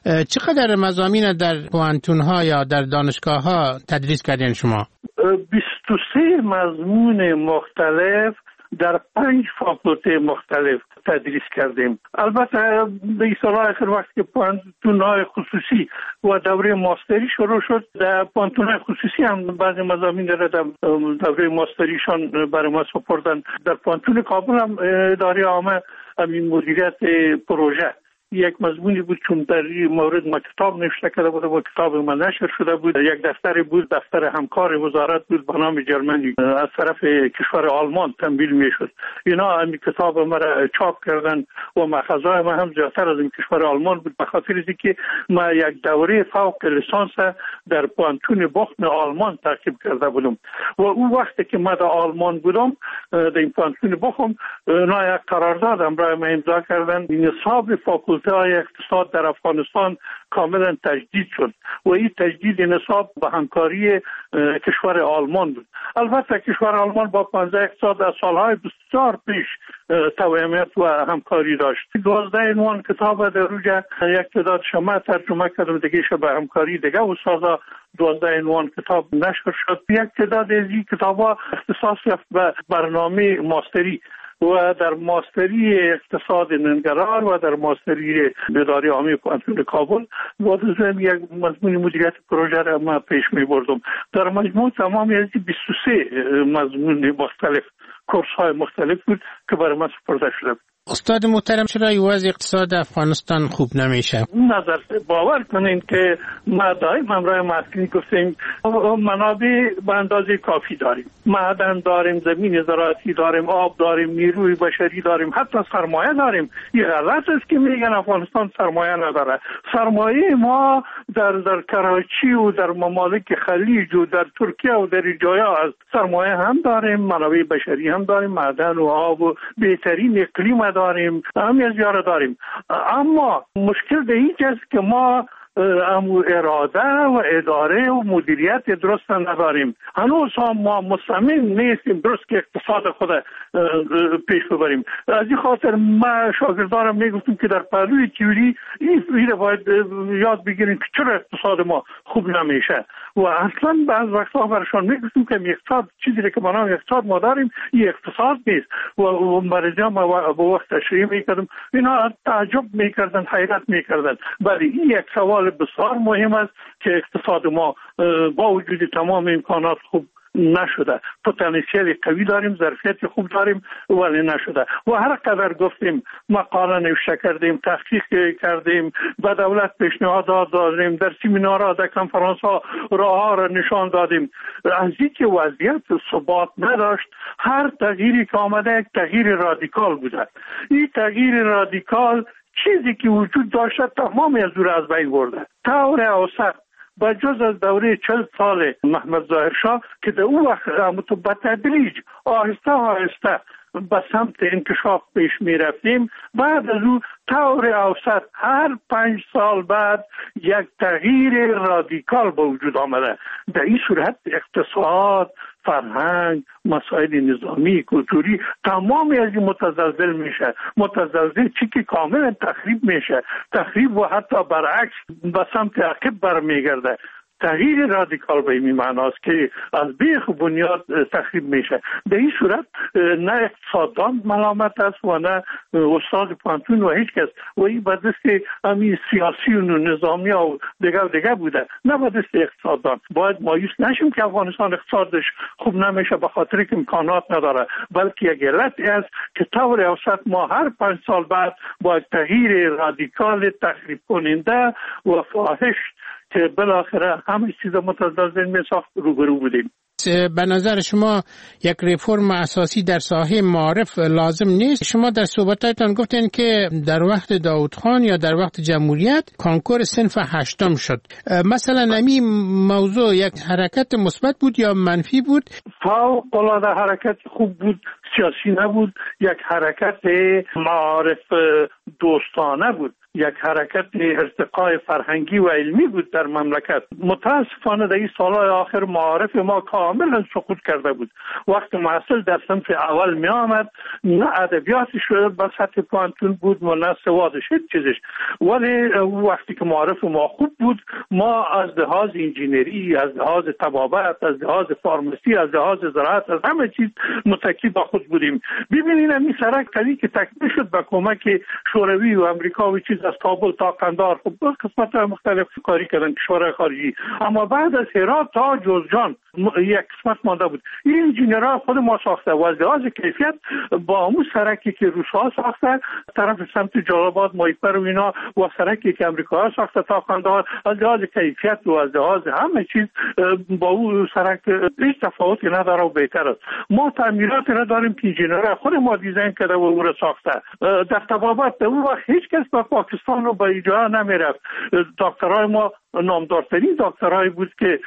چقدر مضامین در پوانتون‌ها یا در دانشگاه‌ها تدریس کردین شما؟ بیست و سه مضمون مختلف در پنج فاکولته مختلف تدریس کردیم. البته به سال آخر وقت که پانتون‌های خصوصی و دوره ماستری شروع شد، در پانتون‌های خصوصی هم بعضی مضامین در دوره ماستریشان برای ما سپردن. در پانتون کابل هم اداره عامه همین مدیریت پروژه یک مضمونی بود، چون در این مورد ما کتاب نوشته کرده بودم و کتاب ما نشر شده بود. یک دفتری بود، دفتر همکار وزارت بود به نام جرمنی، از طرف کشور آلمان تمویل میشد. اینا همین کتاب ما را چاپ کردن و مأخذهای ما هم زیادتر از این کشور آلمان بود، به خاطر اینکه ما یک دوره فوق لیسانس در پانتون بخن آلمان تعقیب کرده بودم و اون وقتی که ما در آلمان بودم در این پانتون بخم، اونا یک قرارداد امرای ما امضا کردن. نصاب فاکولته انتهای اقتصاد در افغانستان کاملا تجدید شد و این تجدید نسبت به همکاری کشور آلمان بود. البته کشور آلمان با پانزده اقتصاد در سالهای بسیار پیش توأمیت و همکاری داشت. دوازده عنوان کتاب در روی یک تعداد شما ترجمه کردم دیگه به همکاری دیگه و سازا دوازده عنوان کتاب نشر شد. یک تعداد از این کتاب‌ها اختصاص یافت به برنامه ماستری و در ماستری اقتصاد ننگرهار و در ماستری اداره عامی پانتون کابل و در یک مضمون مدیریت پروژه را ما پیش می بردم. در مجموع تمام از بیست و سه مضمون مختلف کورس های مختلف بود که برای من سپرده شده بود. استاد محترم، چرا وضع اقتصاد افغانستان خوب نمیشه؟ نظر باور کنین که ما دائم همراه مسئولین گفتیم منابع به اندازه کافی داریم، معدن داریم، زمین زراعتی داریم، آب داریم، نیروی بشری داریم، حتی سرمایه داریم. این غلط است که میگن افغانستان سرمایه نداره. سرمایه ما در در کراچی و در ممالک خلیج و در ترکیه و در جایا است. سرمایه هم داریم، منابع بشری هم داریم، معدن و آب و بهترین اقلیم داریم، همه از یاره داریم. اما مشکل به این است که ما امو اراده و اداره و مدیریت درست نداریم. هنوز هم ما مصمم نیستیم درست که اقتصاد خود پیش ببریم. از این خاطر ما شاگردانم میگفتم که در پهلوی تئوری این رو باید یاد بگیریم که چرا اقتصاد ما خوب نمیشه و اصلا بعض وقتا برشان میگفتم که اقتصاد چیزی که ما نام اقتصاد ما داریم این اقتصاد نیست و مریضا ما با وقت تشریح میکردم اینا تعجب میکردن، حیرت میکردن. ولی این یک سوال بسیار مهم است که اقتصاد ما با وجود تمام امکانات خوب نشده. پتانسیل قوی داریم، ظرفیت خوب داریم ولی نشده. و هر قدر گفتیم مقاله نوشته کردیم، تحقیق کردیم، به دولت پیشنهادات دادیم، در سمینارها، در کنفرانس ها راه ها را نشان دادیم. از اینکه وضعیت ثبات نداشت، هر تغییری که آمده یک تغییر رادیکال بوده. این تغییر رادیکال چیزی که وجود داشته تمام از دور از بین برده. طور اوسط با جز از دوره چل سال محمد ظاهر شاه که در اون وقت به تدریج آهسته آهسته به سمت انکشاف پیش می رفتیم، بعد از اون طور اوسط هر پنج سال بعد یک تغییر رادیکال به وجود آمده. در این صورت اقتصاد، فرهنگ، مسائل نظامی، کلتوری تمام از این متزلزل میشه. متزلزل چی که کاملا تخریب میشه، تخریب و حتی برعکس به سمت عقب برمیگرده. تغییر رادیکال به این معناست که از بیخ بنیاد تخریب میشه. به این صورت نه اقتصاددان ملامت است و نه استاد پانتون و هیچ کس و این به دست همین سیاسی و نظامی و دیگر دیگر بوده، نه به دست اقتصاددان. باید مایوس نشیم که افغانستان اقتصادش خوب نمیشه به خاطر که امکانات نداره، بلکه یک علت است که طور اوسط ما هر پنج سال بعد با تغییر رادیکال تخریب کننده و فاحش که بالاخره همه چیز متزلزل میساخت روبرو بودیم. به نظر شما یک ریفرم اساسی در ساحه معارف لازم نیست؟ شما در صحبتاتون گفتین که در وقت داود خان یا در وقت جمهوریت کانکور صنف هشتم شد. مثلا همین موضوع یک حرکت مثبت بود یا منفی بود؟ فوق العاده حرکت خوب بود، سیاسی نبود، یک حرکت معارف دوستانه بود، یک حرکت ارتقای فرهنگی و علمی بود در مملکت. متاسفانه در این سالهای آخر معارف ما کاملا سقوط کرده بود. وقت محصل در صنف اول می آمد نه ادبیاتش به سطح پانتون بود و نه سوادش هیچ چیزش، ولی وقتی که معارف ما خوب بود ما از لحاظ انجینری، از لحاظ طبابت، از لحاظ فارمسی، از لحاظ زراعت، از همه چیز متکی با خود بودیم. ببینید این سرک قوی که تکمیل شد با کمک شوروی و امریکا و چیز از کابل تا قندهار، خب قسمت مختلف کاری کردن کشورهای خارجی، اما بعد از هرات تا جوزجان یک قسمت مانده بود. این انجینرها خود ما ساخته و از لحاظ کیفیت با همون سرکی که روس‌ها ساخته طرف سمت جلال‌آباد مایپر و اینا و سرکی که امریکاها ساخته تا قندهار، از لحاظ کیفیت و از لحاظ همه چیز با اون سرک هیچ تفاوتی نداره و بهتر است. ما تعمیرات نداریم که انجینرها خود ما دیزاین کرده و او را ساخته. در طبابت اون وقت هیچ کس به پاکستان و به اینجا نمیرفت. دکترای ما نامدارترین دکترایی بود که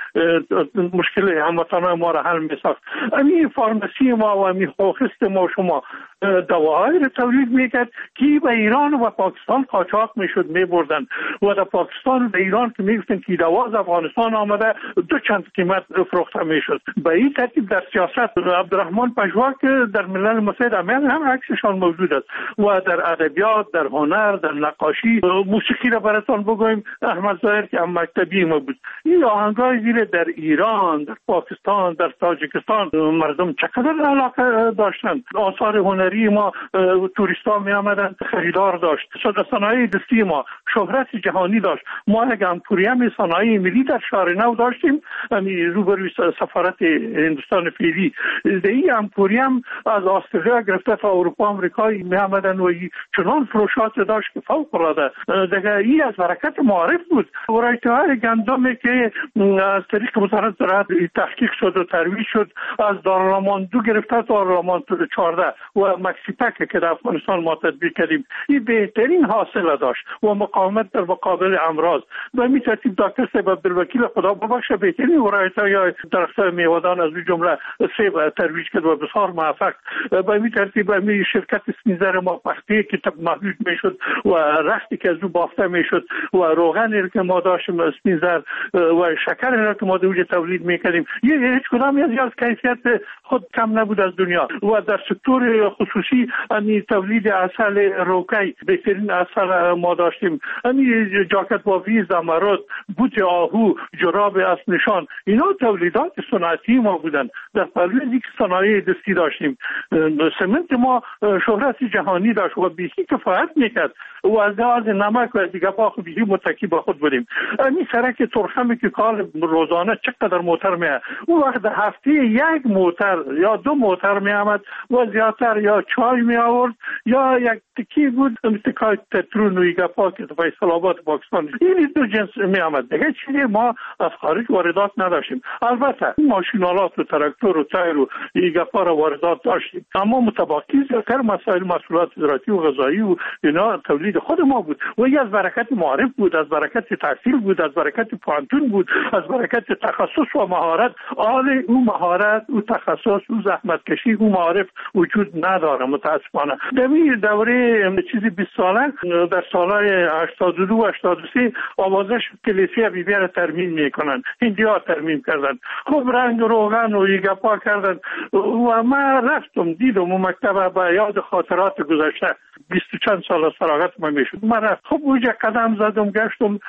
مشکل هموطنان ما را حل می‌ساخت. امی فارمسی ما و امی خوخست ما شما دواهایی را تولید میکرد که به ایران و پاکستان قاچاق میشد میبردن و در پاکستان به ایران که میگفتن که دوا از افغانستان آمده دو چند قیمت فروخته میشد. به این ترتیب در سیاست عبدالرحمن پژوا که در ملل متحد امریکا هم عکسشان موجود است و در ادبیات، در هنر، در نقاشی، موسیقی را براتون بگویم احمد ظاهر که هم مکتبی ما بود. این آهنگای زیر در ایران، در پاکستان، در تاجیکستان مردم چقدر علاقه داشتند. آثار هنری ما توریستا می آمدن خریدار داشت. صنایع دستی ما شهرت جهانی داشت. ما یک امپوریوم صنایع ملی در شهر نو داشتیم روبروی سفارت هندوستان فعلی. این امپوریوم از استرالیا گرفته تا اروپا امریکا می آمدن و چنان فروشات داشت که فوق العاده. دیگه این از برکت معارف بود. ورایته‌های گندمی که از طریق وزارت زراعت تحقیق شد و ترویج شد از دارالامان دو گرفته تا دارالامان چهارده و مکسیپک که در افغانستان ما تطبیق کردیم این بهترین حاصل داشت و مقاومت در مقابل امراض. به همین ترتیب دکتر صاحب عبدالوکیل خدا ببخشه بهترین ورایت‌های درخت‌های میوه‌دان از جمله سیب ترویج کرد و بسیار موفق. به همین ترتیب همین شرکت سنیزر ما پختی که محدود میشد و رختی که از او بافته میشد و روغن که ما داشتیم سنیزر و شکر که ما دوجه تولید میکردیم یه هیچ کدام از کیفیت خود کم نبود از دنیا. و در سکتور خصوصی یعنی تولید عسل روکی بهترین عسل ما داشتیم. یعنی جاکت بافی زمرد، بوت آهو، جراب اسب نشان اینا تولیدات صنعتی ما بودن. در پهلوی که صنایع دستی داشتیم. سمنت ما شهرت جهانی داشت و بیشی کفایت میکرد و از لحاظ نمک و دیگه با خود بیشی متکی با خود بودیم. این سرک ترخمی که کار روزانه چقدر موتر میه اون وقت هفته یک موتر یا دو موتر می آمد و زیادتر یا چای می آورد یا یک تکی بود تکای تترون و ایگا پاک فیصل آباد پاکستان. این دو جنس می آمد. دیگه چیزی ما از خارج واردات نداشتیم. البته ماشینالات و تراکتور و تایر و ایگا پا را واردات داشتیم اما متباقی زیادتر مسائل محصولات زراعتی و غذایی و اینا تولید خود ما بود و این از برکت معارف بود، از برکت تحصیل بود، از برکت پانتون بود، از برکت تخصص و مهارت. آل او مهارت او تخصص او زحمت کشی او معارف وجود نداره متاسفانه. در دوره چیزی بیست ساله در سالهای هشتاد و دو هشتاد و سه آوازش کلیسا بی بی را ترمیم میکنن. هندی‌ها ترمیم کردن. خوب رنگ روغن و یگپا کردن و من رفتم دیدم و مکتب با یاد خاطرات گذشته بیست و چند سال فراغت من میشد. من رفت خب اونجا قدم زدم گشتم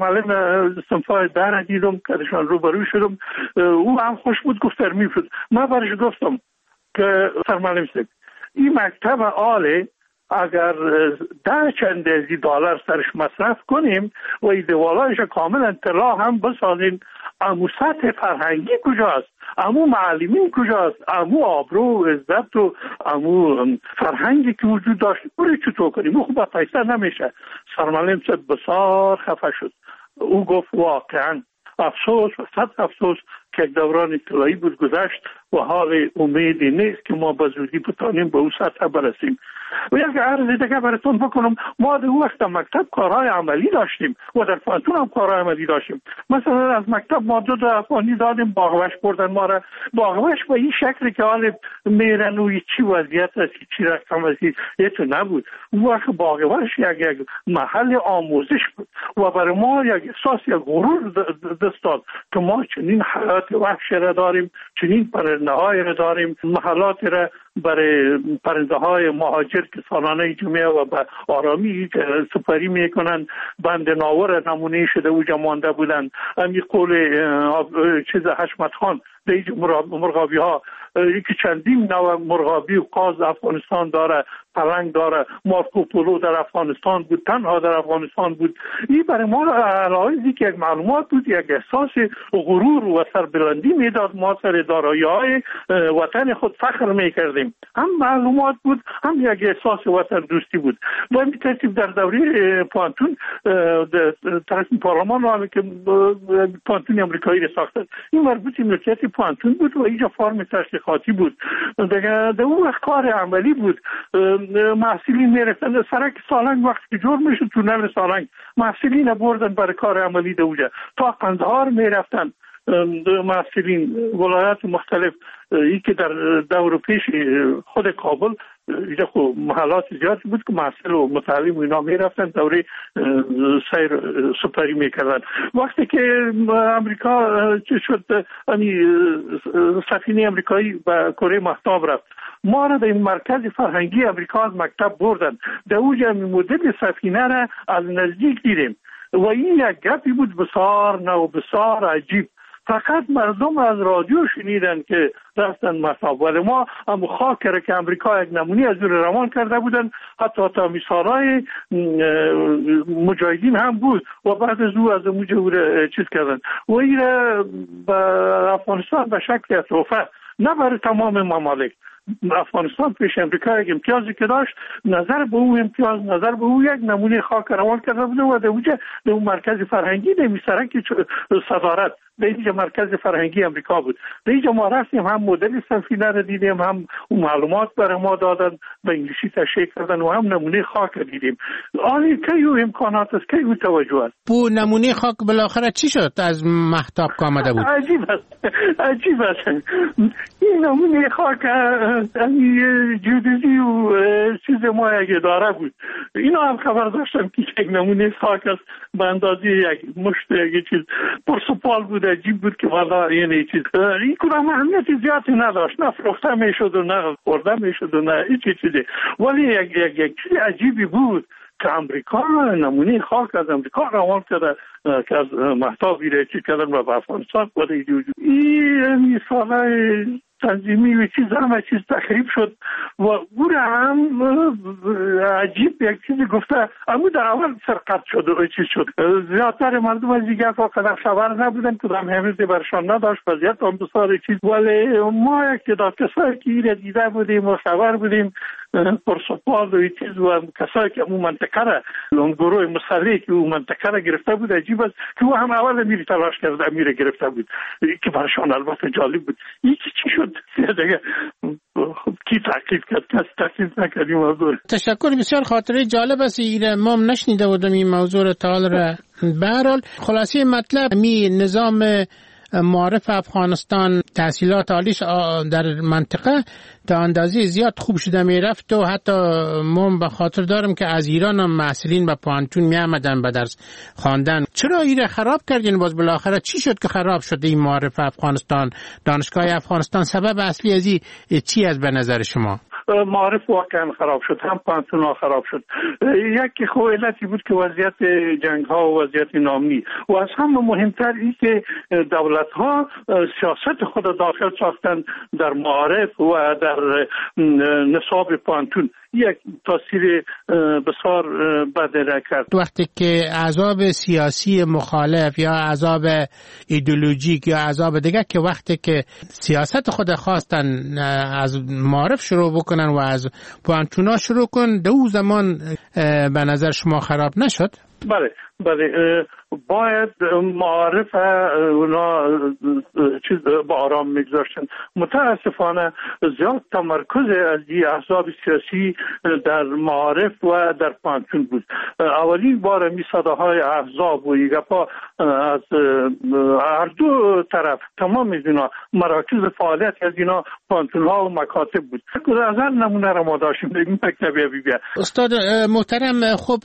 سرمعلم صنفای در دیدم کدشان روبروی شدم. او هم خوش بود گفت ترمیم شد. من برش گفتم که سرمعلم صاحب این مکتب عالی اگر ده چند ازی دلار سرش مصرف کنیم و این دیوالایش کاملا طلا هم بسازیم امو سطح فرهنگی کجاست؟ امو معلمین کجاست؟ امو آبرو و عزت و امو فرهنگی که وجود داشت بری چطور کنیم؟ او خوب پیسه نمیشه. سرمعلم صاحب بسیار خفه شد. او گفت واقعا افسوس و صد افسوس که دوران طلایی بود گذشت و حال امیدی نیست که ما به زودی بتانیم به اون سطح برسیم. و یک عرض دیگه براتون بکنم ما در اون وقت مکتب کارهای عملی داشتیم و در پانتون هم کارهای عملی داشتیم. مثلا از مکتب ما دو دو افغانی دادیم باغوش بردن ما را. باغوش به این شکلی که حال میرن و چی وضعیت است چی رقم است یه تو نبود. اون وقت باغوش یک یک محل آموزش بود و برای ما یک احساس یک غرور دست داد که ما چنین حیات وحش را داریم، چنین پرنده های را داریم، محلات را برای پرنده های مهاجر که سالانه جمعه و به آرامی سپری میکنن. بند ناور نمونه شده و مانده بودن. امی قول چیز حشمت خان دیج مرغابی ها یکی چندین نوع مرغابی و قاز افغانستان داره، پلنگ داره. مارکوپولو در افغانستان بود، تنها در افغانستان بود. این برای ما علایزی که یک معلومات بود، یک احساس غرور و سربلندی میداد. ما سر دارایی های وطن خود فخر میکردیم. هم معلومات بود هم یک احساس وطن دوستی بود. و این ترتیب در دوره پانتون طرف پارلمان رو که پانتون امریکایی را ساختن این مربوط ملکیت پانتون بود و اینجا فرم تشریحاتی بود. دیگه در اون وقت کار عملی بود. محصلین میرفتن سرک سالنگ وقتی که جور میشد تونل سالنگ محصلین بردن برای کار عملی دوجه تا قندهار میرفتن محصلین ولایات مختلف ای که در دور پیش خود کابل اینجا خب محلات زیاد بود که محصل و متعلم و اینا میرفتن دوره سیر سپری میکردن. وقتی که امریکا چه شد سفینه امریکایی به کره مهتاب رفت ما را به مرکز فرهنگی امریکا از مکتب بردن در اوجه مدل سفینه را از نزدیک دیدیم و این یک گپی بود بسیار نو بسیار عجیب. فقط مردم از رادیو شنیدن که رفتن مصاب ولی ما هم خاک را که امریکا یک نمونی از اون روان کرده بودن حتی تا مثالای مجاهدین هم بود و بعد از او از مجاهد چیز کردن و این به افغانستان به شکل اطرافه نه برای تمام ممالک. افغانستان پیش امریکا یک امتیازی که داشت نظر به او امتیاز نظر به او یک نمونه خاک روان کرده بوده و در اوجه در اون مرکز فرهنگی در میسرک صدارت در اینجا مرکز فرهنگی امریکا بود. در اینجا ما رفتیم هم مدل سفینه را دیدیم هم اون معلومات برای ما دادن به انگلیسی تشریح کردن و هم نمونه خاک دیدیم. آنی که او امکانات است که او توجه است. بو نمونه خاک بالاخره چی شد از مهتاب که آمده بود؟ عجیب است عجیب است این نمونه خاک جیودزی و چیز ما یک اداره بود. اینا هم خبر داشتم که یک نمونه خاک است به اندازه یک مشت یک چیز پرسپال بود عجیب بود که والا یعنی چیز این کدام اهمیت زیادی نداشت نه فروخته میشد و نه خورده میشد و نه هیچ چیزی ولی یک یک یک چیز عجیبی بود که امریکا نمونه خاک از امریکا روان کرده که از مهتاب ایره چی کردن و به افغانستان بوده این مثاله تنظیمی و چیز همه چیز تخریب شد و او هم عجیب یک چیزی گفته اما در اول سرقت شد و چیز شد. زیادتر مردم از دیگه فقط خبر نبودن که دام همیزی برشان نداشت وضعیت هم بسیار چیز ولی ما یک تعداد کسایی که ایره دیده بودیم و خبر بودیم پرسپال و چیز و کسایی که اون منطقه را اون گروه مسلحی که اون منطقه را گرفته بود عجیب است که او هم اول میری تلاش کرده میره گرفته بود که برشان البته جالب بود. یکی چی شد دیگه کی تعقیب کرد کس تعقیب نکردیم موضوع. تشکر بسیار خاطره جالب است ایره ما هم نشنیده بودم این موضوع رو تا حال را. به هر حال خلاصه مطلب می نظام معارف افغانستان تحصیلات عالیش در منطقه تا اندازه زیاد خوب شده می رفت و حتی من به خاطر دارم که از ایران هم محصلین به پانتون می آمدن به درس خواندن. چرا ایره خراب کردین باز بالاخره چی شد که خراب شده این معارف افغانستان دانشگاه افغانستان سبب اصلی از این چی از به نظر شما؟ معارف واقعا خراب شد هم پانتون ها خراب شد. یکی خو علتی بود که وضعیت جنگ ها و وضعیت نامنی و از هم مهمتر این که دولت ها سیاست خود داخل ساختن در معارف و در نصاب پانتون یک تاثیر بسیار بد را کرد. وقتی که احزاب سیاسی مخالف یا احزاب ایدئولوژیک یا احزاب دیگه که وقتی که سیاست خود خواستن از معارف شروع بکنن و از پانتونا شروع کن دو زمان به نظر شما خراب نشد؟ بله بله باید معارف اونا چیز با آرام میگذاشتن. متاسفانه زیاد تمرکز از این احزاب سیاسی در معارف و در پانتون بود. اولین بار می صداهای احزاب و ایگپا از هر دو طرف تمام اینا مراکز فعالیت از اینا پانتون ها و مکاتب بود. از هر نمونه را ما داشتیم در این مکتبی بی بیا. استاد محترم خب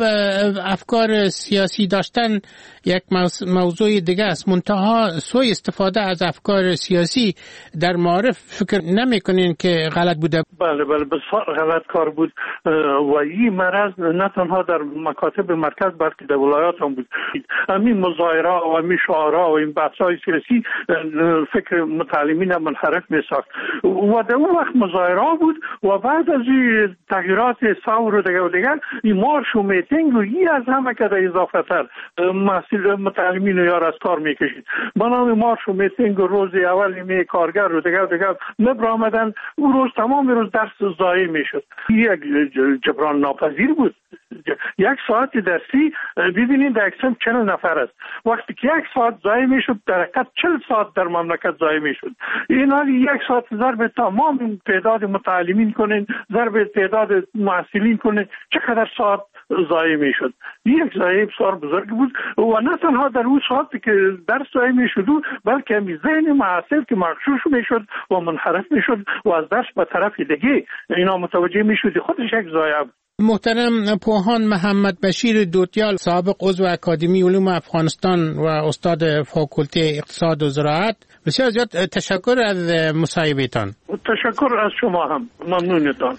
افکار سیاسی داشتن یک موضوع دیگه است منتها سوء استفاده از افکار سیاسی در معارف فکر نمی کنین که غلط بوده؟ بله بله بسیار غلط کار بود و این مرض نه تنها در مکاتب مرکز بلکه در ولایات هم بود. همین مظاهره و همین شعارها و این بحث‌های سیاسی فکر متعلمین منحرف می ساخت و در اون وقت مظاهره بود و بعد از این تغییرات ثور و دیگر و دیگر این مارش و میتینگ و این از همه که در اضافه بالاتر محصول متعلمین یا از کار میکشید. با نام مارش و میتینگ روز اول نیمه کارگر رو دیگر دیگر نبرآمدن، اون روز تمام روز درس ضایع میشد. یک جبران ناپذیر بود. یک ساعت درسی ببینید اکثر چهل نفر است. وقتی که یک ساعت ضایع میشد در حقیقت چهل ساعت در مملکت ضایع میشد. این حالی یک ساعت ضرب تمام تعداد متعلمین کنین، ضرب تعداد محصلین کنین، چقدر ساعت ضایع میشد. یک ضایع بسیار بزرگ بود و نه تنها در اون ساعتی که درس ضایع میشد بلکه همین ذهن محصل که مغشوش میشد و منحرف میشد و از درس به طرف دیگه اینا متوجه میشد خودش یک ضایع بود. محترم پوهان محمد بشیر دوتیال، سابق عضو اکادمی علوم افغانستان و استاد فاکولته اقتصاد و زراعت، بسیار زیاد تشکر از مصاحبهتان. تشکر از شما هم، ممنونتان.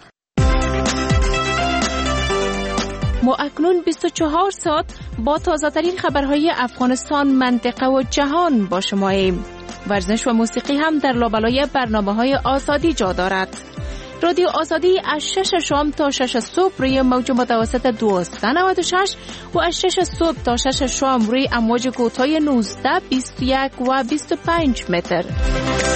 ما اکنون بیست و چهار ساعت با تازه‌ترین خبرهای افغانستان، منطقه و جهان با شماییم. ورزش و موسیقی هم در لابلای برنامه‌های آزادی جا دارد. رادیو آزادی از شش شام تا شش صبح روی موج متوسط دویست و نود و شش و از شش صبح تا شش شام روی امواج کوتاه نوزده، بیست و یک و بیست و پنج متر.